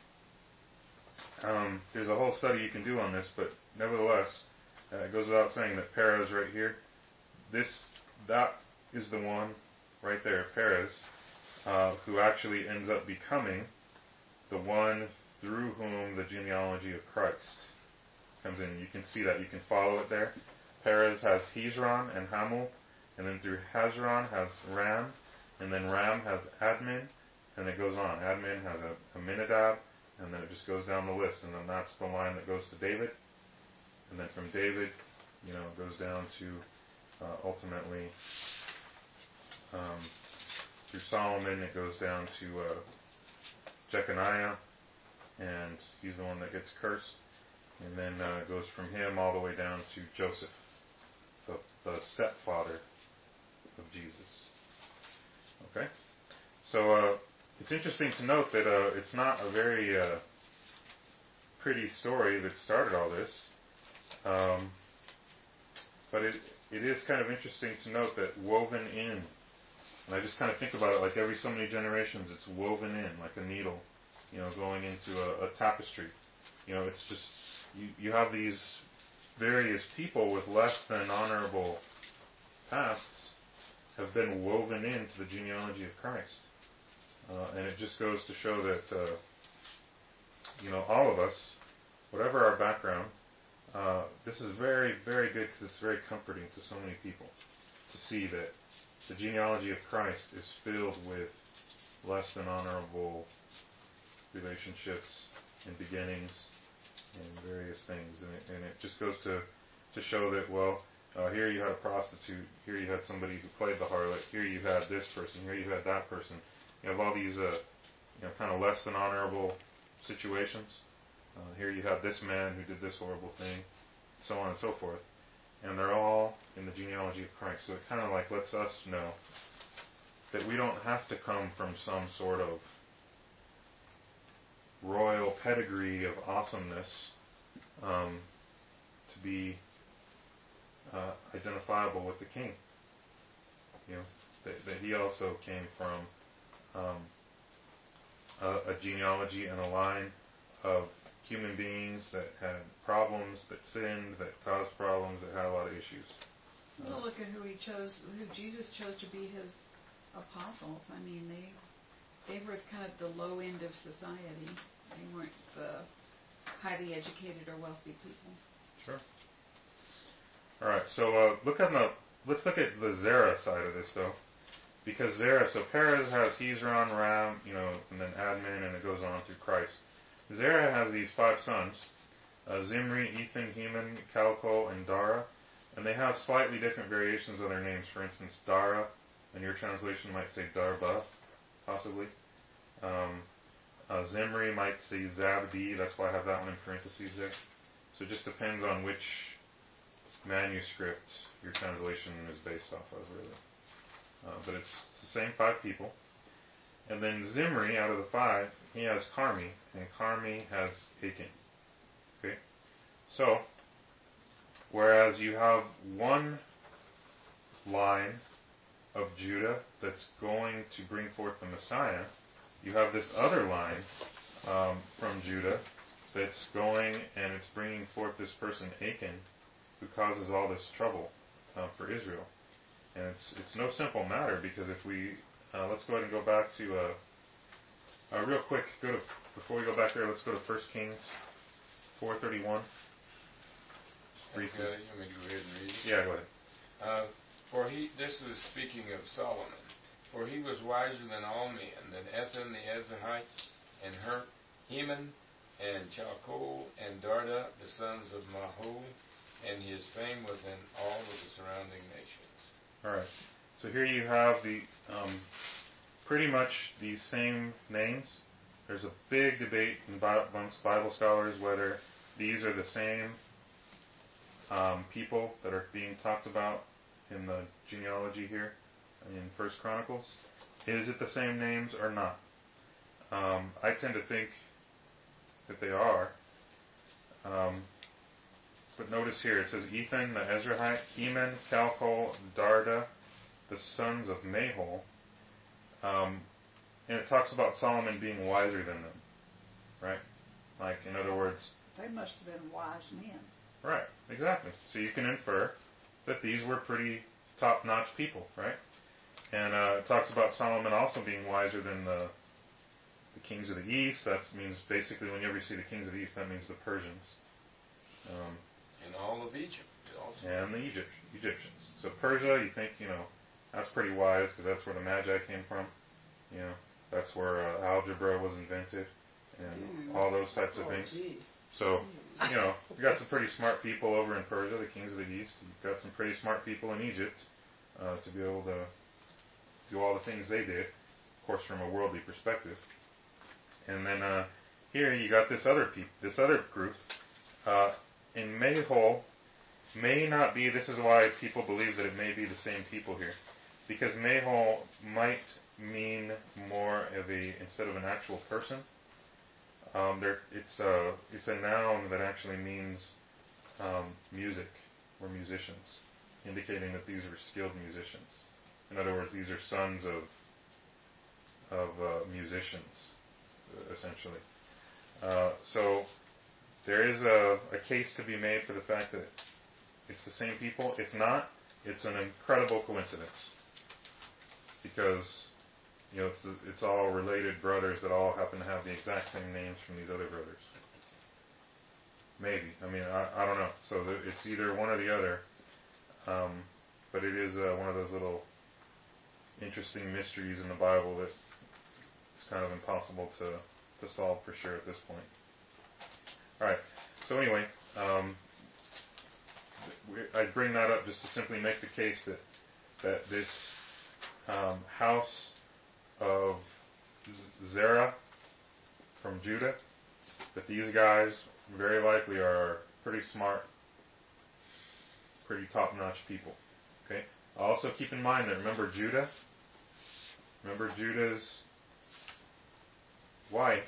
there's a whole study you can do on this, but nevertheless, it goes without saying that Perez right here, that is the one right there, Perez, who actually ends up becoming the one through whom the genealogy of Christ comes in. You can see that. You can follow it there. Perez has Hezron and Hamul, and then through Hezron has Ram, and then Ram has Admin, and it goes on. Admin has Aminadab, and then it just goes down the list, and then that's the line that goes to David. And then from David, it goes down to ultimately through Solomon, it goes down to Jeconiah, and he's the one that gets cursed. And then it goes from him all the way down to Joseph, the stepfather of Jesus. Okay? So it's interesting to note that it's not a very pretty story that started all this. But it is kind of interesting to note that woven in, and I just kind of think about it like every so many generations, it's woven in like a needle, going into a tapestry. It's just, you have these various people with less than honorable pasts have been woven into the genealogy of Christ. And it just goes to show that, all of us, whatever our background, this is very, very good because it's very comforting to so many people to see that the genealogy of Christ is filled with less than honorable relationships and beginnings and various things. And it just goes to to show that, well, here you had a prostitute, here you had somebody who played the harlot, here you had this person, here you had that person. You have all these kind of less than honorable situations. Here you have this man who did this horrible thing, so on and so forth. And they're all in the genealogy of Christ. So it kind of like lets us know that we don't have to come from some sort of royal pedigree of awesomeness to be identifiable with the King. You know, that he also came from a genealogy and a line of human beings that had problems, that sinned, that caused problems, that had a lot of issues. Well, look at who Jesus chose to be his apostles. I mean, they were kind of the low end of society. They weren't the highly educated or wealthy people. Sure. All right. So let's look at the Zerah side of this, though, because Zerah. So Perez has Hezron, Ram, and then Admin, and it goes on through Christ. Zerah has these 5 sons: Zimri, Ethan, Heman, Calcol, and Dara, and they have slightly different variations of their names. For instance, Dara, in your translation, might say Darba, possibly. Zimri might say Zabdi. That's why I have that one in parentheses there. So it just depends on which manuscript your translation is based off of, really. But it's the same 5 people. And then Zimri, out of the 5, he has Carmi, and Carmi has Achan. Okay? So, whereas you have one line of Judah that's going to bring forth the Messiah, you have this other line from Judah that's going and it's bringing forth this person, Achan, who causes all this trouble for Israel. And it's no simple matter, because if we let's go ahead and go back to real quick. Before we go back there, let's go to 1 Kings 4:31. Briefly. Okay, you want me to go ahead and read it? Yeah, go ahead. This was speaking of Solomon. For he was wiser than all men, than Ethan the Ezrahite, and Heman, and Chalcol, and Darda, the sons of Mahol, and his fame was in all of the surrounding nations. All right. So here you have the pretty much these same names. There's a big debate amongst Bible scholars whether these are the same people that are being talked about in the genealogy here in 1 Chronicles. Is it the same names or not? I tend to think that they are. But notice here, it says Ethan the Ezrahite, Heman, Calcol, Darda, the sons of Mahol. And it talks about Solomon being wiser than them. Right? Like, in other words... They must have been wise men. Right, exactly. So you can infer that these were pretty top-notch people, right? And it talks about Solomon also being wiser than the kings of the east. That means basically whenever you see the kings of the east, that means the Persians. And all of Egypt also. And the Egyptians. So Persia, you think, that's pretty wise because that's where the Magi came from. That's where algebra was invented and all those types of things. Gee. So, you got some pretty smart people over in Persia, the kings of the east. You've got some pretty smart people in Egypt to be able to do all the things they did, of course, from a worldly perspective. And then here you got this other group. In Mahol may not be. This is why people believe that it may be the same people here, because Mahol might mean more of instead of an actual person. It's a noun that actually means music or musicians, indicating that these are skilled musicians. In other words, these are sons of musicians, essentially. So there is a case to be made for the fact that it's the same people. If not, it's an incredible coincidence, because it's all related brothers that all happen to have the exact same names from these other brothers. Maybe. I mean, I don't know. So it's either one or the other. But it is one of those little interesting mysteries in the Bible that it's kind of impossible to solve for sure at this point. All right. So anyway, I bring that up just to simply make the case that this house of Zerah from Judah, that these guys very likely are pretty smart, pretty top-notch people. Okay. Also keep in mind that remember Judah's wife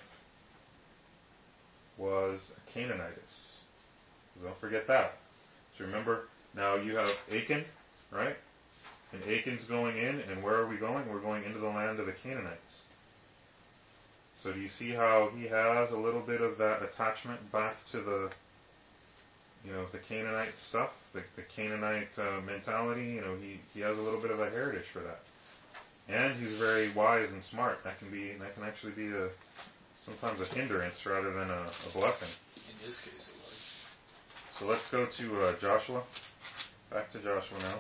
was a Canaanitess. So don't forget that. So remember, now you have Achan, right? And Achan's going in, and where are we going? We're going into the land of the Canaanites. So do you see how he has a little bit of that attachment back to the Canaanite stuff, the Canaanite mentality? He has a little bit of a heritage for that, and he's very wise and smart. That can actually be sometimes a hindrance rather than a blessing. In his case, it was. So let's go to Joshua. Back to Joshua now.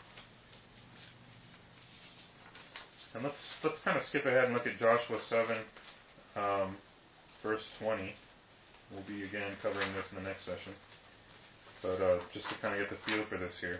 And let's kind of skip ahead and look at Joshua 7, verse 20. We'll be again covering this in the next session. But just to kind of get the feel for this here.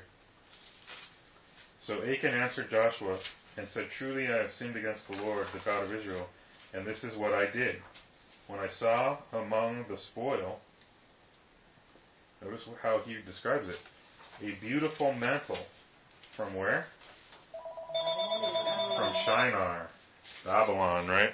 So Achan answered Joshua and said, "Truly I have sinned against the Lord, the God of Israel, and this is what I did. When I saw among the spoil," notice how he describes it, "a beautiful mantle." From where? From Shinar, Babylon, right?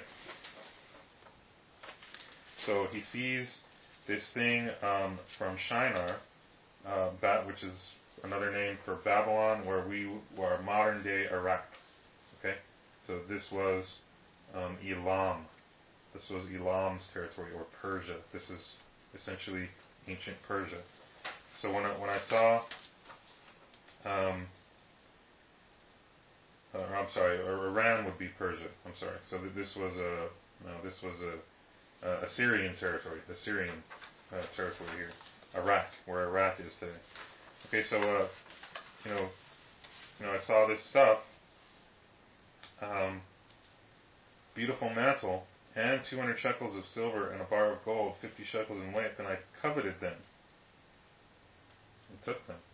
So he sees this thing from Shinar, which is another name for Babylon, where we are modern day Iraq. Okay, so this was Elam. This was Elam's territory, or Persia. This is essentially ancient Persia. So when I saw, or Iran would be Persia. I'm sorry. So this was Assyrian territory. Assyrian territory here, Iraq, where Iraq is today. Okay, so I saw this stuff, beautiful mantle, and 200 shekels of silver and a bar of gold, 50 shekels in weight, and I coveted them and took them.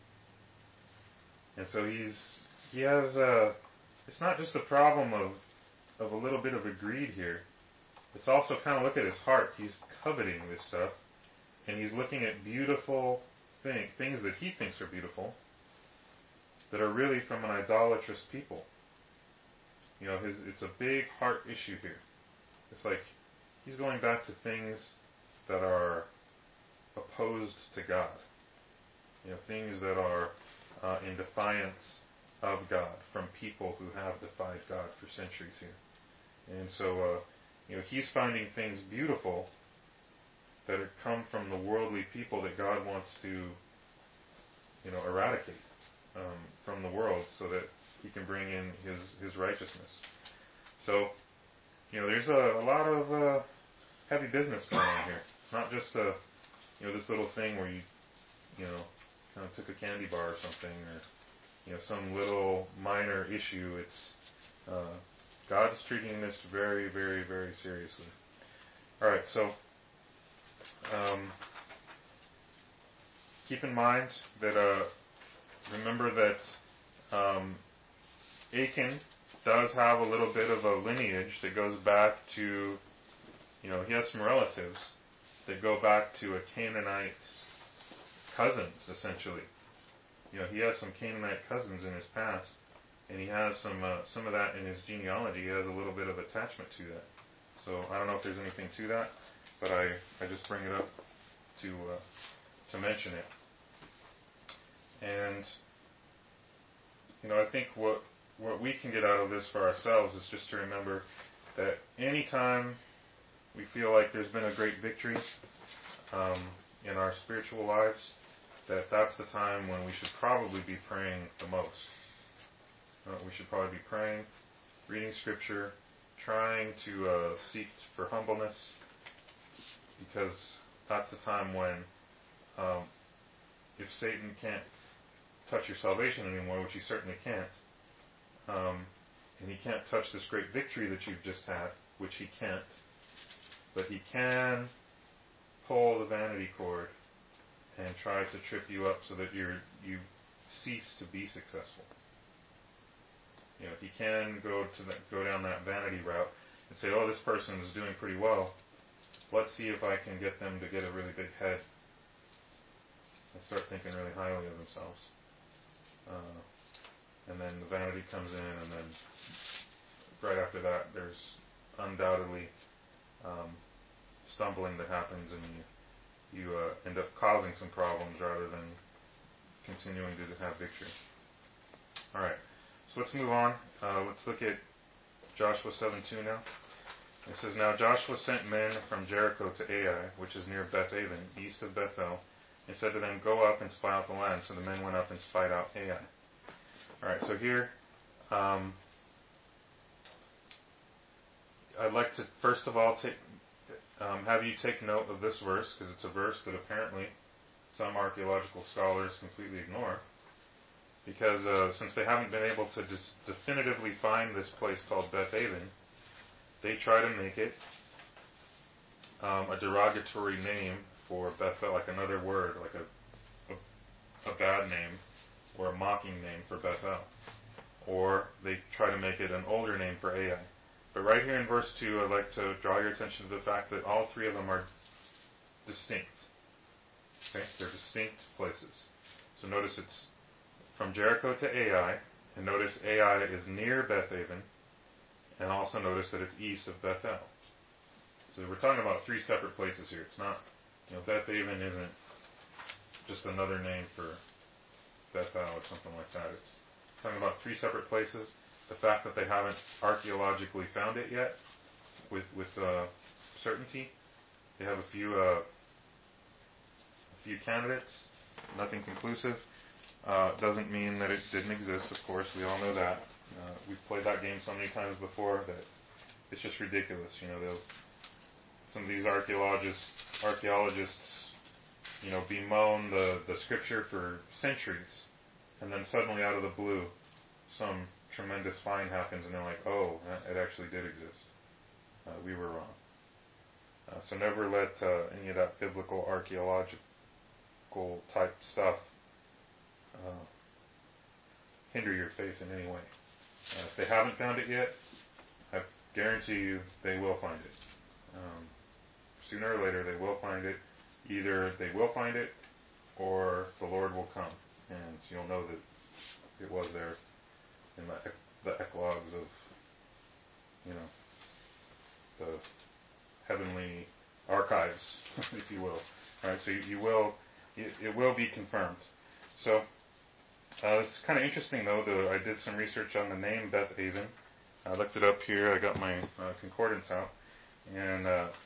And so he has it's not just a problem of a little bit of a greed here. It's also kind of look at his heart. He's coveting this stuff, and he's looking at beautiful things that he thinks are beautiful, that are really from an idolatrous people. It's a big heart issue here. It's like he's going back to things that are opposed to God. Things that are in defiance of God from people who have defied God for centuries here. And so, he's finding things beautiful that come from the worldly people that God wants to, eradicate from the world so that he can bring in his righteousness. So, there's a lot of heavy business going on here. It's not just this little thing where you kind of took a candy bar or something, or some little minor issue. It's God's treating this very, very, very seriously. All right, so keep in mind that remember that Achan does have a little bit of a lineage that goes back to, he has some relatives that go back to a Canaanite cousins, essentially. He has some Canaanite cousins in his past, and he has some of that in his genealogy. He has a little bit of attachment to that. So I don't know if there's anything to that, but I just bring it up to mention it. And I think what we can get out of this for ourselves is just to remember that anytime we feel like there's been a great victory in our spiritual lives, that's the time when we should probably be praying the most. We should probably be praying, reading Scripture, trying to seek for humbleness, because that's the time when, if Satan can't touch your salvation anymore, which he certainly can't, and he can't touch this great victory that you've just had, which he can't, but he can pull the vanity cord and try to trip you up so that you cease to be successful. He can go down that vanity route and say, oh, this person is doing pretty well. Let's see if I can get them to get a really big head and start thinking really highly of themselves. And then the vanity comes in, and then right after that, there's undoubtedly stumbling that happens, and you end up causing some problems rather than continuing to have victory. All right, so let's move on. Let's look at Joshua 7:2 now. It says, Now Joshua sent men from Jericho to Ai, which is near Beth-aven, east of Bethel, and said to them, Go up and spy out the land. So the men went up and spied out Ai. All right, so here, I'd like to first of all have you take note of this verse, because it's a verse that apparently some archaeological scholars completely ignore, because since they haven't been able to definitively find this place called Beth-aven, they try to make it a derogatory name for Bethel, like another word, like a bad name or a mocking name for Bethel. Or they try to make it an older name for Ai. But right here in verse 2, I'd like to draw your attention to the fact that all three of them are distinct. Okay? They're distinct places. So notice it's from Jericho to Ai, and notice Ai is near Beth-aven, and also notice that it's east of Bethel. So we're talking about three separate places here. It's not, Beth-aven isn't just another name for Bethel or something like that. It's talking about three separate places. The fact that they haven't archaeologically found it yet with certainty. They have a few candidates, nothing conclusive. Doesn't mean that it didn't exist, of course. We all know that. We've played that game so many times before that it's just ridiculous. Some of these archaeologists, bemoan the scripture for centuries, and then suddenly out of the blue, some tremendous find happens, and they're like, oh, it actually did exist. We were wrong. So never let any of that biblical archaeological type stuff hinder your faith in any way. If they haven't found it yet, I guarantee you they will find it. Sooner or later they will find it. Either they will find it, or the Lord will come, and you'll know that it was there in the eclogues of, the heavenly archives, if you will. All right, so it will be confirmed. So it's kind of interesting, though. I did some research on the name Beth-aven. I looked it up here. I got my concordance out, and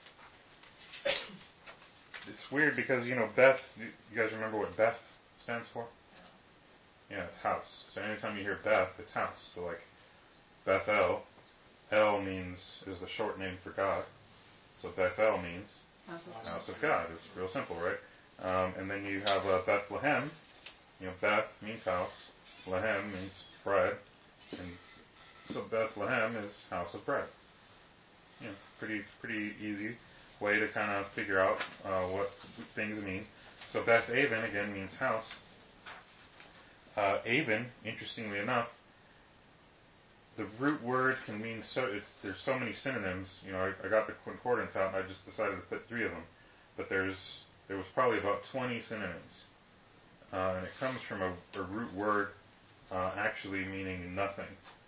it's weird because Beth. You guys remember what Beth stands for? Yeah, it's house. So anytime you hear Beth, it's house. So like Bethel, El is the short name for God. So Bethel means house of God. It's real simple, right? And then you have Bethlehem. Beth means house. Lehem means bread. And so Bethlehem is house of bread. Pretty easy way to kind of figure out what things mean. So Beth-aven, again, means house. Aven, interestingly enough, the root word can mean there's so many synonyms. I got the concordance out, and I just decided to put three of them. But there was probably about 20 synonyms. And it comes from a root word actually meaning nothing.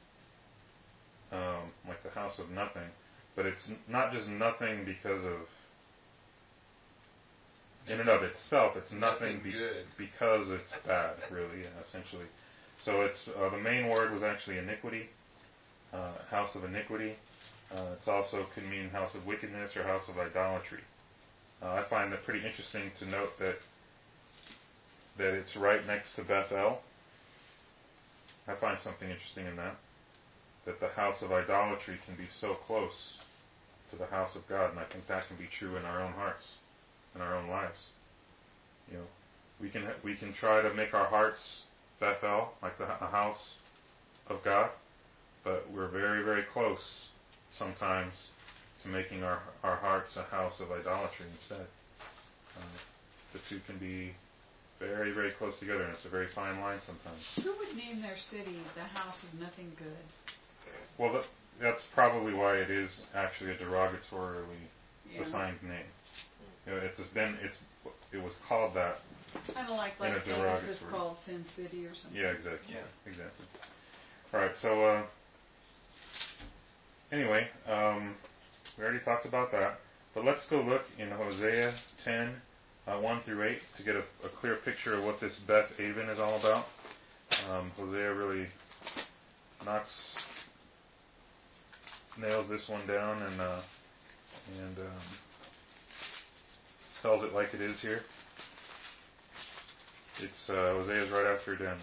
Like the house of nothing. But it's not just nothing because of, in and of itself, it's nothing because it's bad, really, essentially. So it's the main word was actually iniquity, house of iniquity. It's also can mean house of wickedness or house of idolatry. I find that pretty interesting to note that it's right next to Bethel. I find something interesting in that the house of idolatry can be so close to the house of God, and I think that can be true in our own hearts, in our own lives. We can try to make our hearts Bethel, like a house of God, but we're very, very close sometimes to making our hearts a house of idolatry instead. The two can be very, very close together, and it's a very fine line sometimes. Who would name their city the house of nothing good? Well, that's probably why it is actually a derogatorily assigned name. You know, it was called that. Kind of like in a Las Vegas is derogatory. called Sin City or something. Yeah, exactly. Yeah. Exactly. All right. So anyway, we already talked about that, but let's go look in Hosea 10, 1 through 8 to get a clear picture of what this Beth Aven is all about. Hosea really nails this one down and tells it like it is here. It's Hosea's right after Daniel.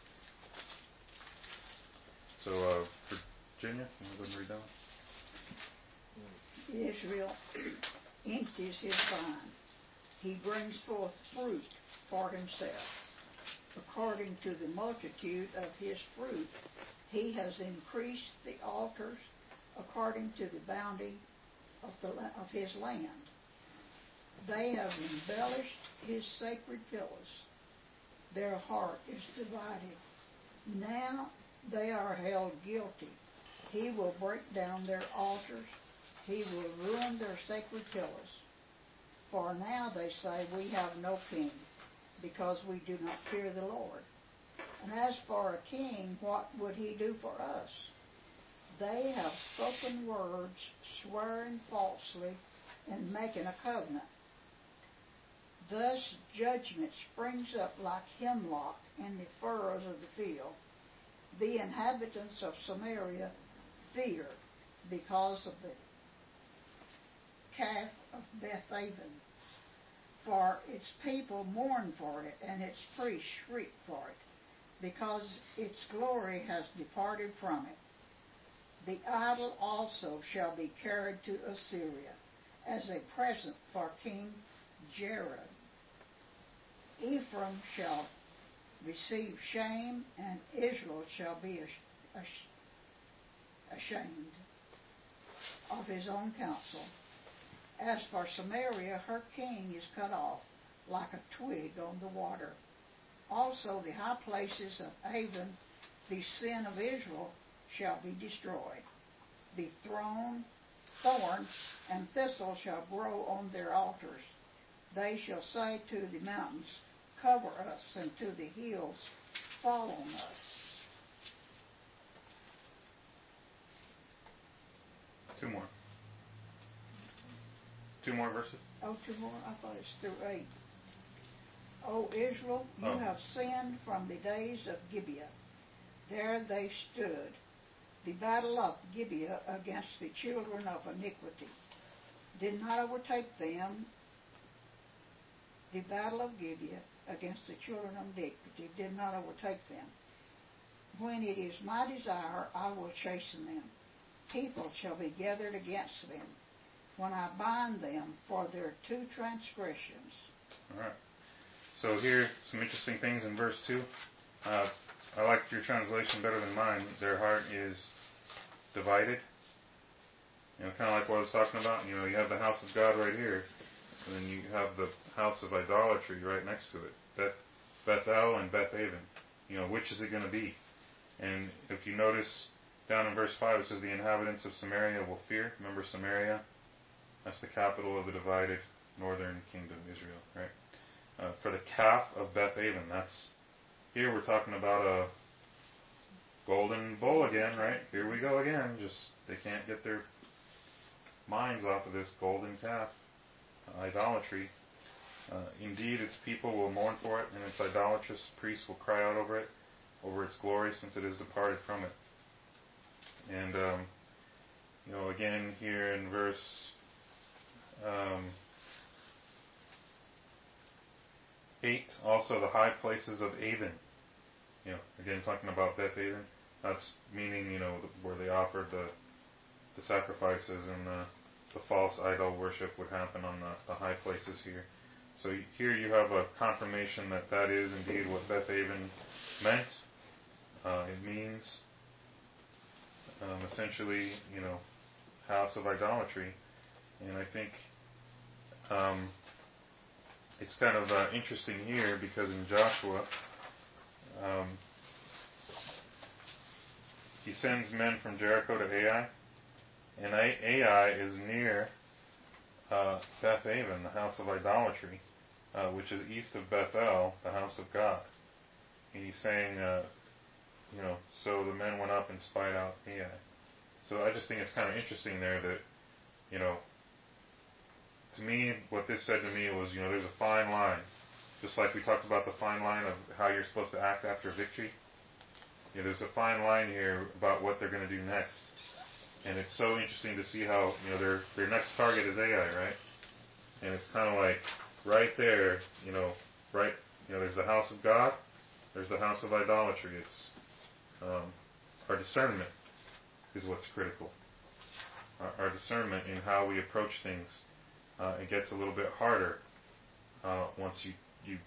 So Virginia, you want to go and read that one? Israel empties his vine. He brings forth fruit for himself. According to the multitude of his fruit, he has increased the altars according to the bounty of his land. They have embellished his sacred pillars. Their heart is divided. Now they are held guilty. He will break down their altars. He will ruin their sacred pillars. For now they say, we have no king, because we do not fear the Lord. And as for a king, what would he do for us? They have spoken words, swearing falsely, and making a covenant. Thus judgment springs up like hemlock in the furrows of the field. The inhabitants of Samaria fear because of the calf of Bethaven. For its people mourn for it, and its priests shriek for it, because its glory has departed from it. The idol also shall be carried to Assyria as a present for King Jareb. Ephraim shall receive shame, and Israel shall be ashamed of his own counsel. As for Samaria, her king is cut off like a twig on the water. Also the high places of Avon, the sin of Israel, shall be destroyed. The thorns and thistles shall grow on their altars. They shall say to the mountains, cover us, and to the hills, fall on us. Two more verses? Oh, two more? I thought it's through 8. O Israel, you have sinned from the days of Gibeah. There they stood, the battle of Gibeah against the children of iniquity. Did not overtake them. The battle of Gibeah against the children of iniquity did not overtake them. When it is my desire, I will chasten them. People shall be gathered against them, when I bind them for their 2 transgressions. All right. So here, some interesting things in verse 2. I like your translation better than mine. Their heart is divided. You know, kind of like what I was talking about. You know, you have the house of God right here, and then you have the house of idolatry right next to it. Bethel and Beth Aven. You know, which is it going to be? And if you notice down in verse 5, it says the inhabitants of Samaria will fear. Remember Samaria? That's the capital of the divided northern kingdom, Israel, right? For the calf of Beth Aven, here we're talking about a golden bull again, right? Here we go again. They can't get their minds off of this golden calf, idolatry. Indeed, its people will mourn for it, and its idolatrous priests will cry out over it, over its glory, since it has departed from it. And, again here in verse 8, also the high places of Avon. Again talking about Beth Aven. That's meaning, where they offered the sacrifices and the false idol worship would happen on the high places here. So here you have a confirmation that is indeed what Beth Aven meant. It means essentially, house of idolatry. And I think it's kind of interesting here because in Joshua, he sends men from Jericho to Ai, and Ai is near Beth Aven, the house of idolatry, which is east of Bethel, the house of God. And he's saying, so the men went up and spied out Ai. So I just think it's kind of interesting there that, to me, what this said to me was, there's a fine line. Just like we talked about the fine line of how you're supposed to act after victory. There's a fine line here about what they're going to do next. And it's so interesting to see how, their next target is Ai, right? And it's kind of like, right there, there's the house of God, there's the house of idolatry. It's our discernment is what's critical. Our discernment in how we approach things. It gets a little bit harder once you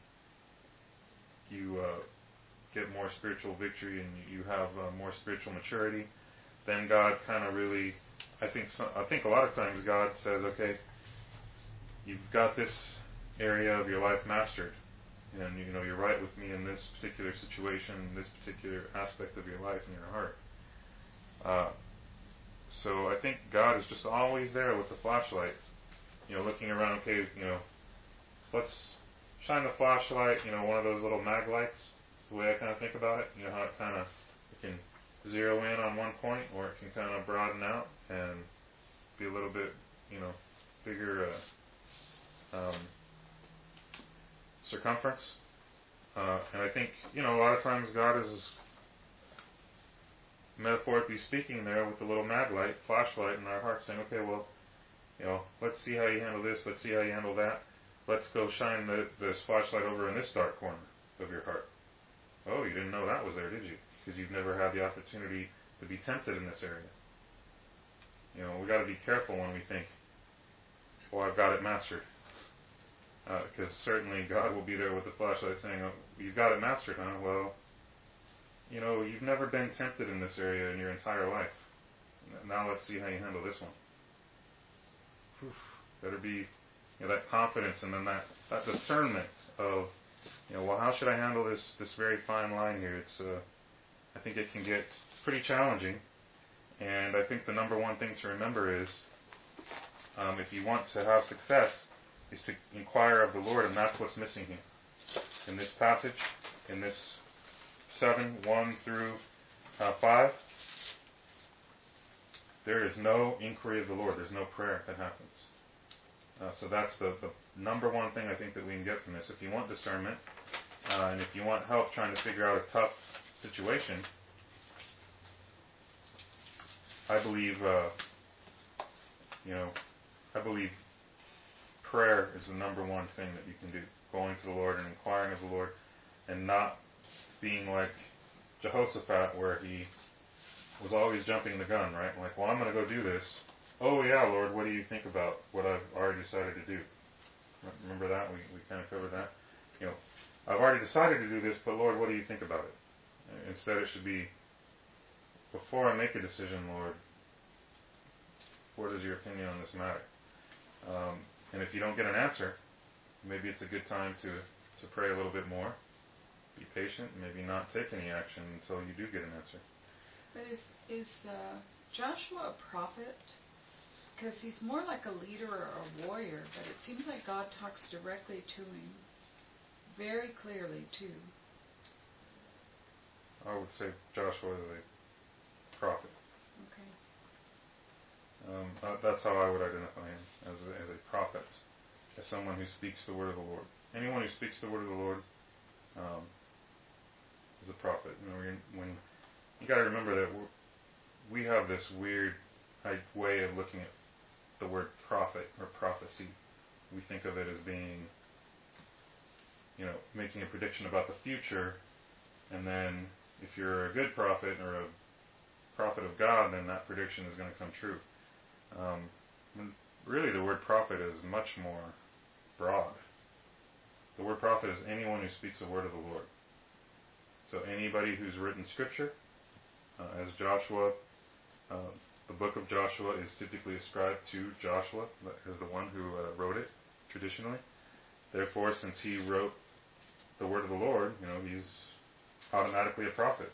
get more spiritual victory and you have more spiritual maturity. Then God kind of really, I think a lot of times God says, okay, you've got this area of your life mastered, and you're right with me in this particular situation, in this particular aspect of your life and your heart. So I think God is just always there with the flashlight, looking around. Okay, let's shine the flashlight. One of those little mag lights. It's the way I kind of think about it. How it can zero in on one point, or it can kind of broaden out and be a little bit, bigger circumference. And I think, a lot of times God is metaphorically speaking there with the little mag light, flashlight in our heart, saying, okay, well, let's see how you handle this, let's see how you handle that. Let's go shine this flashlight over in this dark corner of your heart. Oh, you didn't know that was there, did you? Because you've never had the opportunity to be tempted in this area. We got to be careful when we think, well, I've got it mastered. Because certainly God will be there with the flashlight saying, oh, you've got it mastered, huh? Well, you've never been tempted in this area in your entire life. Now let's see how you handle this one. Whew. Better be that confidence and then that discernment of, well, how should I handle this very fine line here? It's I think it can get pretty challenging. And I think the number one thing to remember is, if you want to have success, is to inquire of the Lord, and that's what's missing here. In this passage, in this 7:1 through 5, there is no inquiry of the Lord. There's no prayer that happens. So that's the number one thing I think that we can get from this. If you want discernment, and if you want help trying to figure out a tough situation, I believe prayer is the number one thing that you can do. Going to the Lord and inquiring of the Lord, and not being like Jehoshaphat, where he was always jumping the gun, right? Like, well, I'm going to go do this. Oh, yeah, Lord, what do you think about what I've already decided to do? Remember that? We kind of covered that. I've already decided to do this, but Lord, what do you think about it? Instead, it should be, before I make a decision, Lord, what is your opinion on this matter? And if you don't get an answer, maybe it's a good time to pray a little bit more, be patient, and maybe not take any action until you do get an answer. But is Joshua a prophet? Because he's more like a leader or a warrior, but it seems like God talks directly to him, very clearly too. I would say Joshua is a prophet. Okay. That's how I would identify him, as a prophet, as someone who speaks the word of the Lord. Anyone who speaks the word of the Lord is a prophet. When you got to remember that we have this weird way of looking at the word prophet or prophecy. We think of it as being, making a prediction about the future, and then if you're a good prophet or a prophet of God, then that prediction is going to come true. Really, the word prophet is much more broad. The word prophet is anyone who speaks the word of the Lord. So anybody who's written scripture, as Joshua, the book of Joshua is typically ascribed to Joshua as the one who wrote it traditionally. Therefore, since he wrote the word of the Lord, he's automatically a prophet.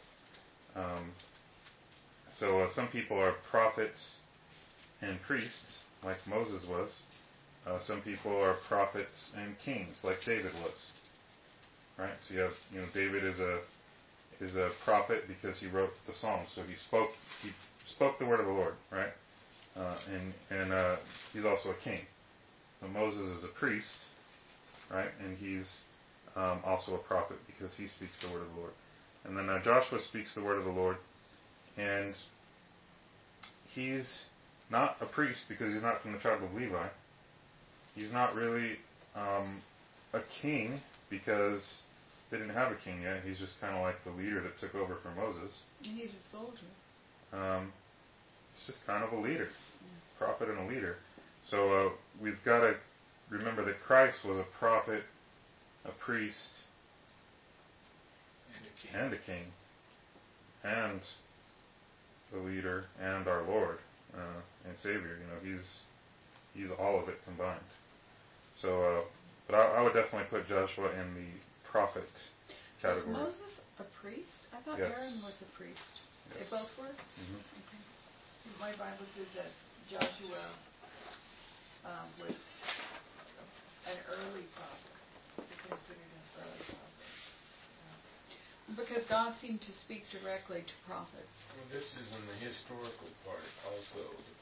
So some people are prophets and priests, like Moses was. Some people are prophets and kings, like David was. Right? So you have, David is a prophet because he wrote the Psalms. So he spoke the word of the Lord, right? And he's also a king. So Moses is a priest, right? And he's also a prophet because he speaks the word of the Lord. And then Joshua speaks the word of the Lord, and he's not a priest because he's not from the tribe of Levi. He's not really a king because they didn't have a king yet. He's just kind of like the leader that took over from Moses. And he's a soldier. It's just kind of a leader, prophet and a leader. So we've got to remember that Christ was a prophet, a priest, and a king, and the leader, and our Lord and Savior. He's all of it combined. So, but I would definitely put Joshua in the prophet category. Was Moses a priest? I thought Yes. Aaron was a priest. Yes. They both were? Mm-hmm. Okay. My Bible says that Joshua was an early prophet. He's considered an early prophet. Because God seemed to speak directly to prophets. Well, this is in the historical part also.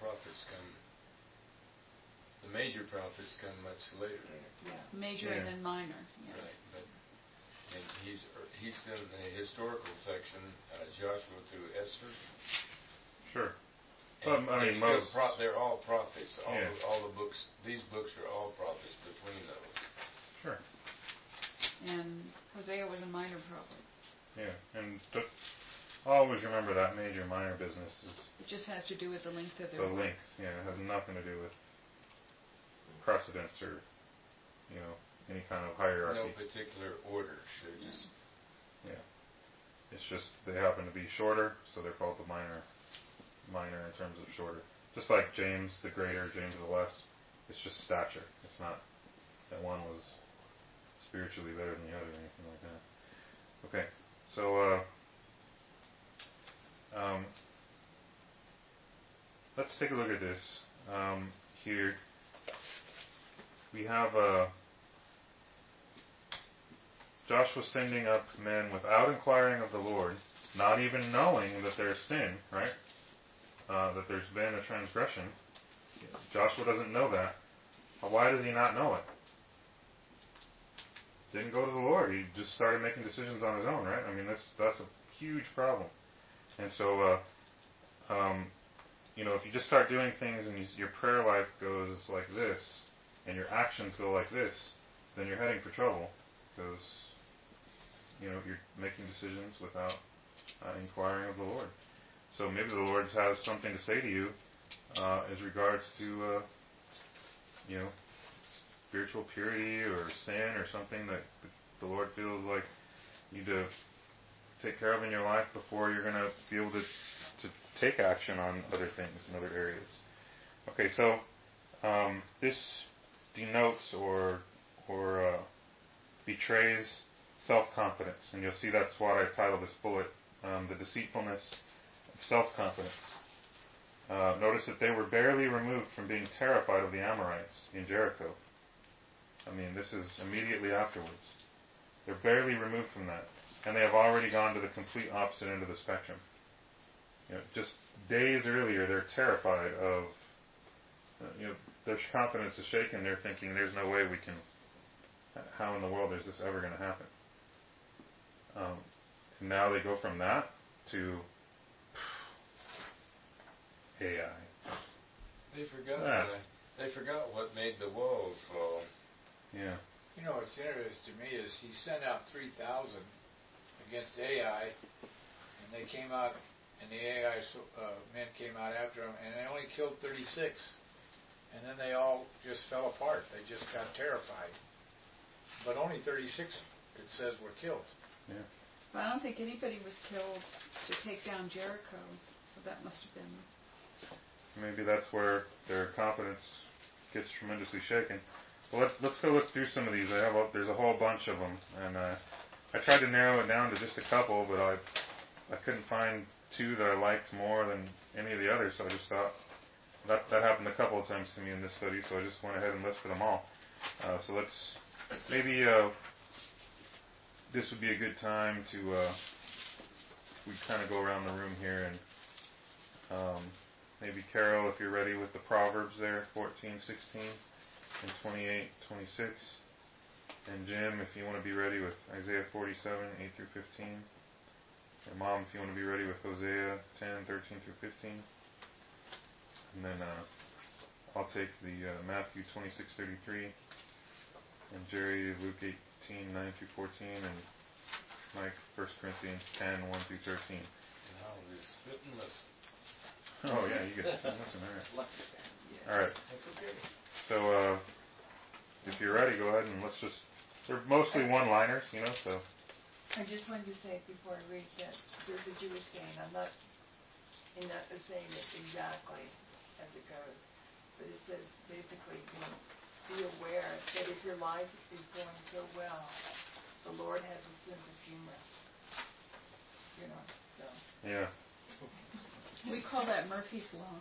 The major prophets come much later. Yeah. Major and then minor. Yeah. Right, and he's in the historical section, Joshua through Esther. Sure. And Well, I mean, they're all prophets. Yeah. All the books. These books are all prophets between those. Sure. And Hosea was a minor prophet. Yeah, and always remember that major minor business is It just has to do with the length of their the work. length. Yeah, it has nothing to do with precedence or any kind of hierarchy. No particular order. They're just It's just they happen to be shorter, so they're called the minor in terms of shorter. Just like James the Greater, James the Less. It's just stature. It's not that one was spiritually better than the other or anything like that. Okay, so let's take a look at this. Here we have Joshua sending up men without inquiring of the Lord, not even knowing that there's sin, right? That there's been a transgression. Joshua doesn't know that. Why does he not know it? Didn't go to the Lord. He just started making decisions on his own, right? I mean, that's a huge problem. And so, if you just start doing things and your prayer life goes like this, and your actions go like this, then you're heading for trouble, because you're making decisions without inquiring of the Lord. So maybe the Lord has something to say to you as regards to spiritual purity or sin or something that the Lord feels like you need to take care of in your life before you're going to be able to take action on other things in other areas. Okay, so this denotes or betrays self-confidence, and you'll see that's what I titled this bullet, the deceitfulness of self-confidence. Notice that they were barely removed from being terrified of the Amorites in Jericho. I mean, this is immediately afterwards. They're barely removed from that, and they have already gone to the complete opposite end of the spectrum. Just days earlier, they're terrified of, their confidence is shaken. They're thinking, there's no way we can, how in the world is this ever going to happen? And now they go from that to AI. They forgot what made the walls fall. Yeah. What's interesting to me is he sent out 3,000 against Ai, and they came out, and the Ai men came out after them, and they only killed 36. And then they all just fell apart. They just got terrified. But only 36, it says, were killed. Yeah. But I don't think anybody was killed to take down Jericho, so that must have been... Maybe that's where their confidence gets tremendously shaken. Well, let's go look through some of these. There's a whole bunch of them, and I tried to narrow it down to just a couple, but I couldn't find two that I liked more than any of the others. So I just thought that happened a couple of times to me in this study. So I just went ahead and listed them all. So let's maybe this would be a good time to we kind of go around the room here and maybe Carol, if you're ready with the Proverbs there, 14:16 and 28:26, and Jim, if you want to be ready with Isaiah 47:8-15, and Mom, if you want to be ready with Hosea 10:13-15, and then I'll take the Matthew 26:33, and Jerry, Luke 18:9-14, and Mike, 1 Corinthians 10:1-13. Now we sit and listen. Oh yeah, you get to sit and listen. All right. That's okay. So if you're ready, go ahead and let's just. They're mostly one-liners, So. I just wanted to say before I read that there's a Jewish saying. I'm not saying it exactly as it goes, but it says basically, be aware that if your life is going so well, the Lord has a sense of humor. So. Yeah. We call that Murphy's Law.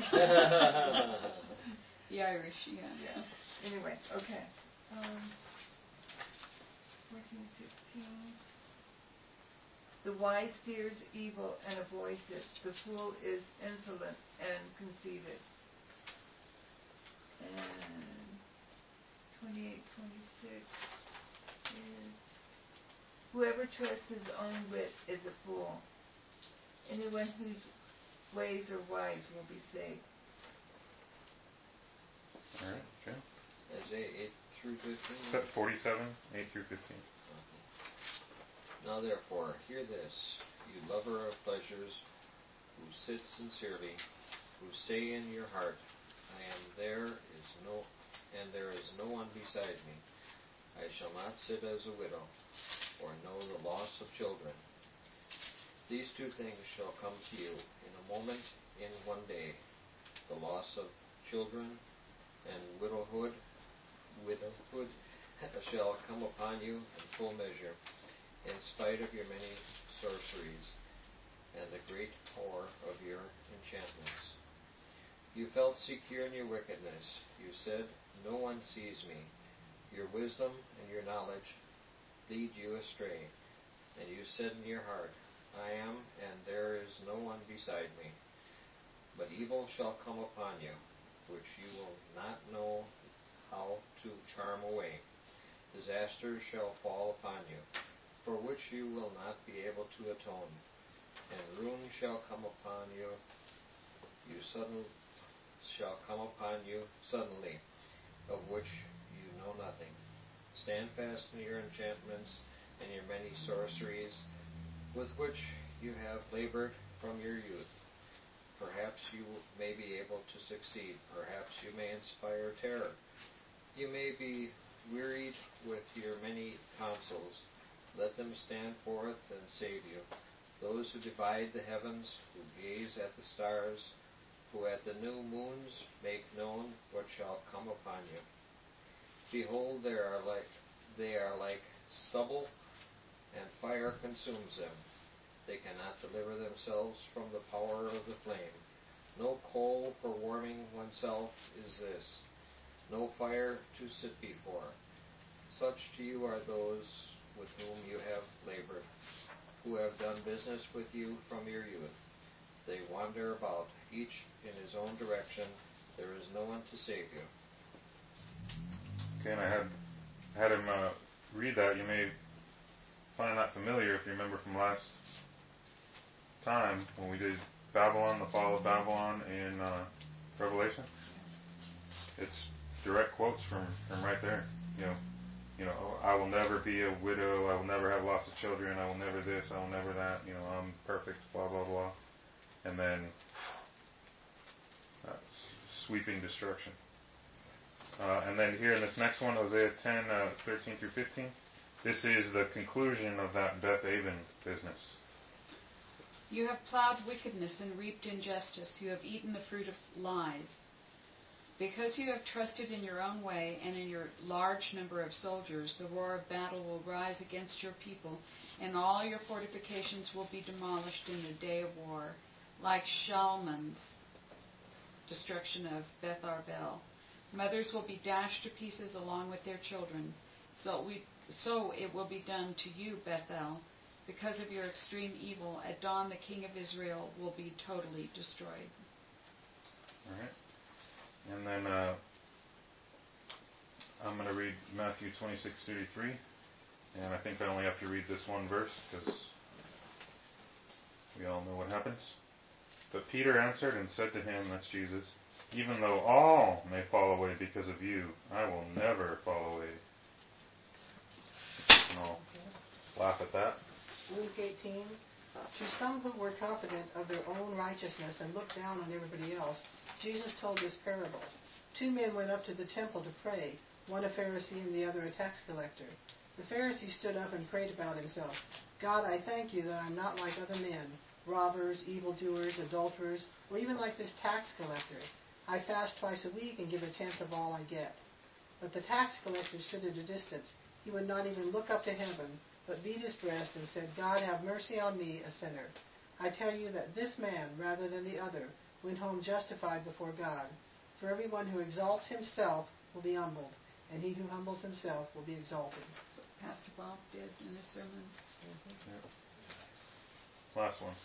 The Irish, yeah. Anyway, okay. 14:16. The wise fears evil and avoids it. The fool is insolent and conceited. And 28:26 is whoever trusts his own wit is a fool. Anyone whose ways are wise will be saved. All right, Jim. Isaiah 8-15. 47:8-15. Now therefore, hear this, you lover of pleasures, who sit sincerely, who say in your heart, there is no one beside me. I shall not sit as a widow, or know the loss of children. These two things shall come to you in a moment, in one day, the loss of children and widowhood shall come upon you in full measure, in spite of your many sorceries and the great power of your enchantments. You felt secure in your wickedness. You said, no one sees me. Your wisdom and your knowledge lead you astray. And you said in your heart, I am, and there is no one beside me. But evil shall come upon you, which you will not know how to charm away. Disaster shall fall upon you, for which you will not be able to atone. And ruin shall come upon you. Shall come upon you suddenly, of which you know nothing. Stand fast in your enchantments and your many sorceries, with which you have labored from your youth. Perhaps you may be able to succeed. Perhaps you may inspire terror. You may be wearied with your many counsels. Let them stand forth and save you. Those who divide the heavens, who gaze at the stars, who at the new moons make known what shall come upon you. Behold, they are like stubble, and fire consumes them. They cannot deliver themselves from the power of the flame. No coal for warming oneself is this, no fire to sit before. Such to you are those with whom you have labored, who have done business with you from your youth. They wander about, each in his own direction. There is no one to save you. Okay, and I had him read that. You may find that familiar if you remember from last time when we did Babylon, the fall of Babylon in Revelation. It's direct quotes from right there. I will never be a widow. I will never have lots of children. I will never this. I will never that. I'm perfect. Blah blah blah. And then sweeping destruction. And then here in this next one, Hosea 10:13-15. This is the conclusion of that Beth Aven business. You have plowed wickedness and reaped injustice. You have eaten the fruit of lies. Because you have trusted in your own way and in your large number of soldiers, the roar of battle will rise against your people, and all your fortifications will be demolished in the day of war, like Shalman's destruction of Beth Arbel. Mothers will be dashed to pieces along with their children. So it will be done to you, Bethel. Because of your extreme evil, at dawn the king of Israel will be totally destroyed. All right. And then I'm going to read Matthew 26:33. And I think I only have to read this one verse because we all know what happens. But Peter answered and said to him, that's Jesus, even though all may fall away because of you, I will never fall away. You can all laugh at that. Luke 18. To some who were confident of their own righteousness and looked down on everybody else, Jesus told this parable. 2 men went up to the temple to pray, one a Pharisee and the other a tax collector. The Pharisee stood up and prayed about himself. God, I thank you that I'm not like other men, robbers, evildoers, adulterers, or even like this tax collector. I fast twice a week and give 1/10 of all I get. But the tax collector stood at a distance. He would not even look up to heaven, but beat his breast and said, God, have mercy on me, a sinner. I tell you that this man, rather than the other, went home justified before God. For everyone who exalts himself will be humbled, and he who humbles himself will be exalted. That's what Pastor Bob did in his sermon. Yeah. Last one.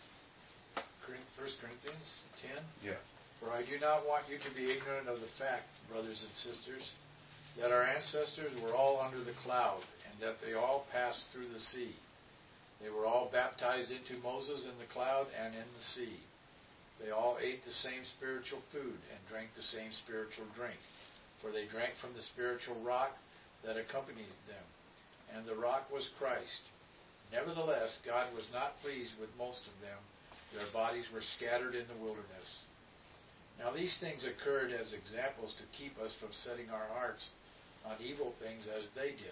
1 Corinthians 10. Yeah. For I do not want you to be ignorant of the fact, brothers and sisters, that our ancestors were all under the cloud, and that they all passed through the sea. They were all baptized into Moses in the cloud and in the sea. They all ate the same spiritual food and drank the same spiritual drink, for they drank from the spiritual rock that accompanied them, and the rock was Christ. Nevertheless, God was not pleased with most of them. Their bodies were scattered in the wilderness. Now these things occurred as examples to keep us from setting our hearts on evil things as they did.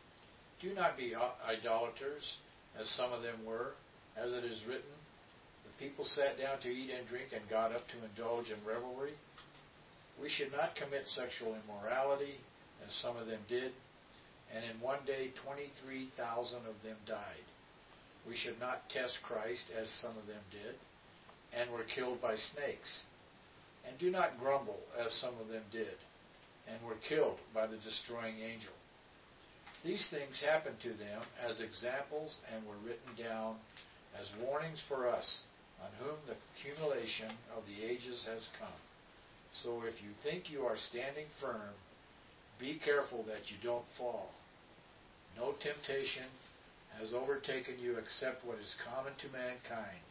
Do not be idolaters, as some of them were, as it is written, the people sat down to eat and drink and got up to indulge in revelry. We should not commit sexual immorality, as some of them did, and in one day 23,000 of them died. We should not test Christ, as some of them did, and were killed by snakes. And do not grumble, as some of them did, and were killed by the destroying angel. These things happened to them as examples and were written down as warnings for us, on whom the accumulation of the ages has come. So if you think you are standing firm, be careful that you don't fall. No temptation has overtaken you except what is common to mankind.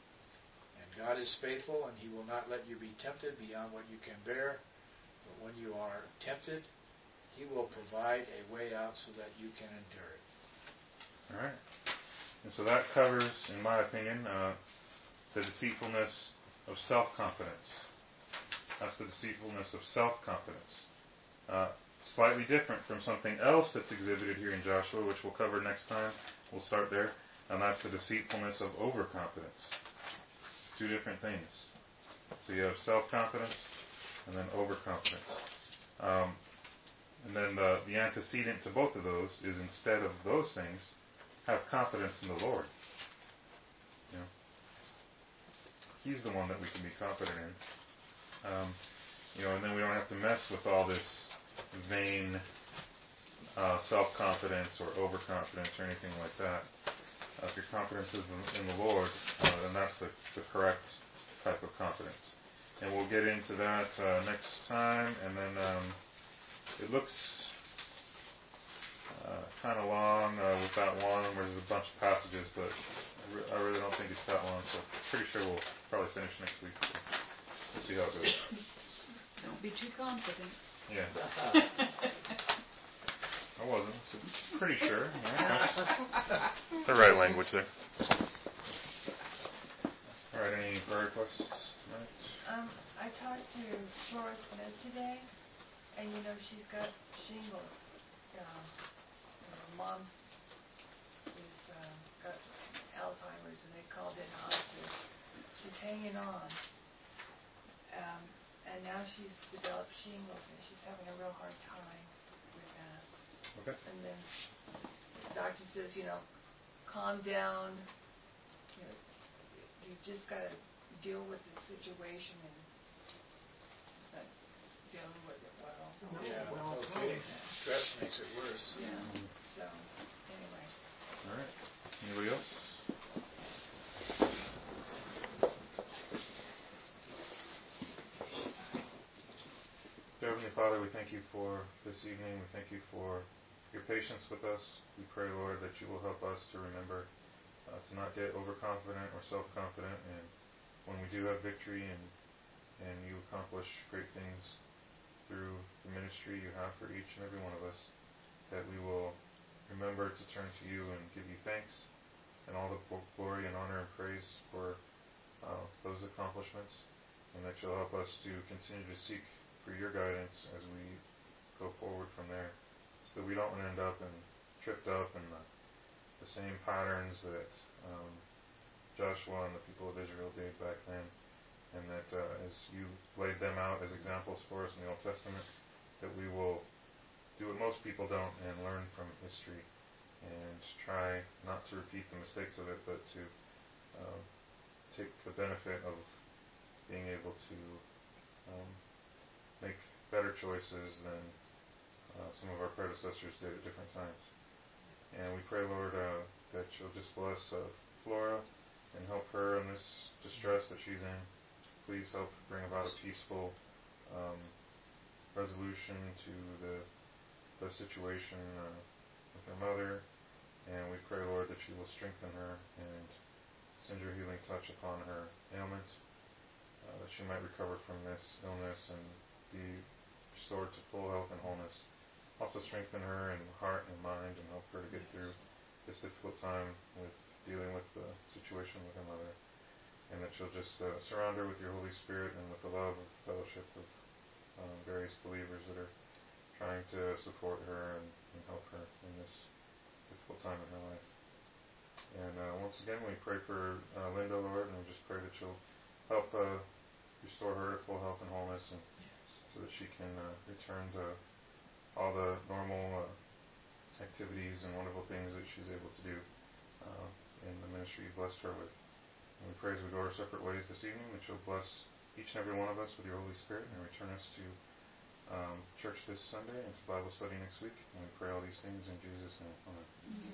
And God is faithful, and He will not let you be tempted beyond what you can bear. But when you are tempted, He will provide a way out so that you can endure it. All right. And so that covers, in my opinion, the deceitfulness of self-confidence. That's the deceitfulness of self-confidence. Slightly different from something else that's exhibited here in Joshua, which we'll cover next time. We'll start there. And that's the deceitfulness of overconfidence. Two different things. So you have self-confidence and then overconfidence. And then the antecedent to both of those is, instead of those things, have confidence in the Lord. You know, He's the one that we can be confident in. And then we don't have to mess with all this vain self-confidence or overconfidence or anything like that. If your confidence is in the Lord, then that's the correct type of confidence. And we'll get into that next time. And then it looks kind of long with that one, where there's a bunch of passages, but I really don't think it's that long, so pretty sure we'll probably finish next week. So we'll see how it goes. Don't be too confident. Yeah. I wasn't. So pretty sure. Yeah. The right language there. All right, any prayer requests tonight? I talked to Flora Smith today, and she's got shingles. Mom's got Alzheimer's, and they called in hospice. She's hanging on, and now she's developed shingles and she's having a real hard time with that. Okay. And then the doctor says, calm down. You just got to deal with the situation and not dealing with it well. Yeah, no kidding. Stress makes it worse. Yeah. So, anyway. All right. Anybody else? Dear Heavenly Father, we thank you for this evening. We thank you for your patience with us. We pray, Lord, that you will help us to remember to not get overconfident or self-confident, and when we do have victory and you accomplish great things through the ministry you have for each and every one of us, that we will remember to turn to you and give you thanks and all the glory and honor and praise for those accomplishments, and that you'll help us to continue to seek for your guidance as we go forward from there, so that we don't end up and tripped up in the same patterns that Joshua and the people of Israel did back then, and that as you laid them out as examples for us in the Old Testament, that we will do what most people don't and learn from history and try not to repeat the mistakes of it, but to take the benefit of being able to make better choices than some of our predecessors did at different times. And we pray, Lord, that you'll just bless Flora and help her in this distress that she's in. Please help bring about a peaceful resolution to the situation with her mother. And we pray, Lord, that you will strengthen her and send your healing touch upon her ailment, that she might recover from this illness and be restored to full health and wholeness. Also strengthen her in heart and mind and help her to get through this difficult time with dealing with the situation with her mother. And that you'll just surround her with your Holy Spirit and with the love of fellowship of various believers that are trying to support her and help her in this difficult time in her life. And once again, we pray for Linda, Lord, and we just pray that you'll help restore her to full health and wholeness, and so that she can return to all the normal activities and wonderful things that she's able to do in the ministry you've blessed her with. And we pray as we go our separate ways this evening that you'll bless each and every one of us with your Holy Spirit and return us to church this Sunday and to Bible study next week. And we pray all these things in Jesus' name. Amen.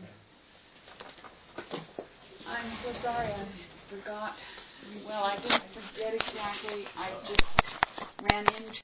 I'm so sorry I forgot. Well, I didn't forget exactly. I just ran into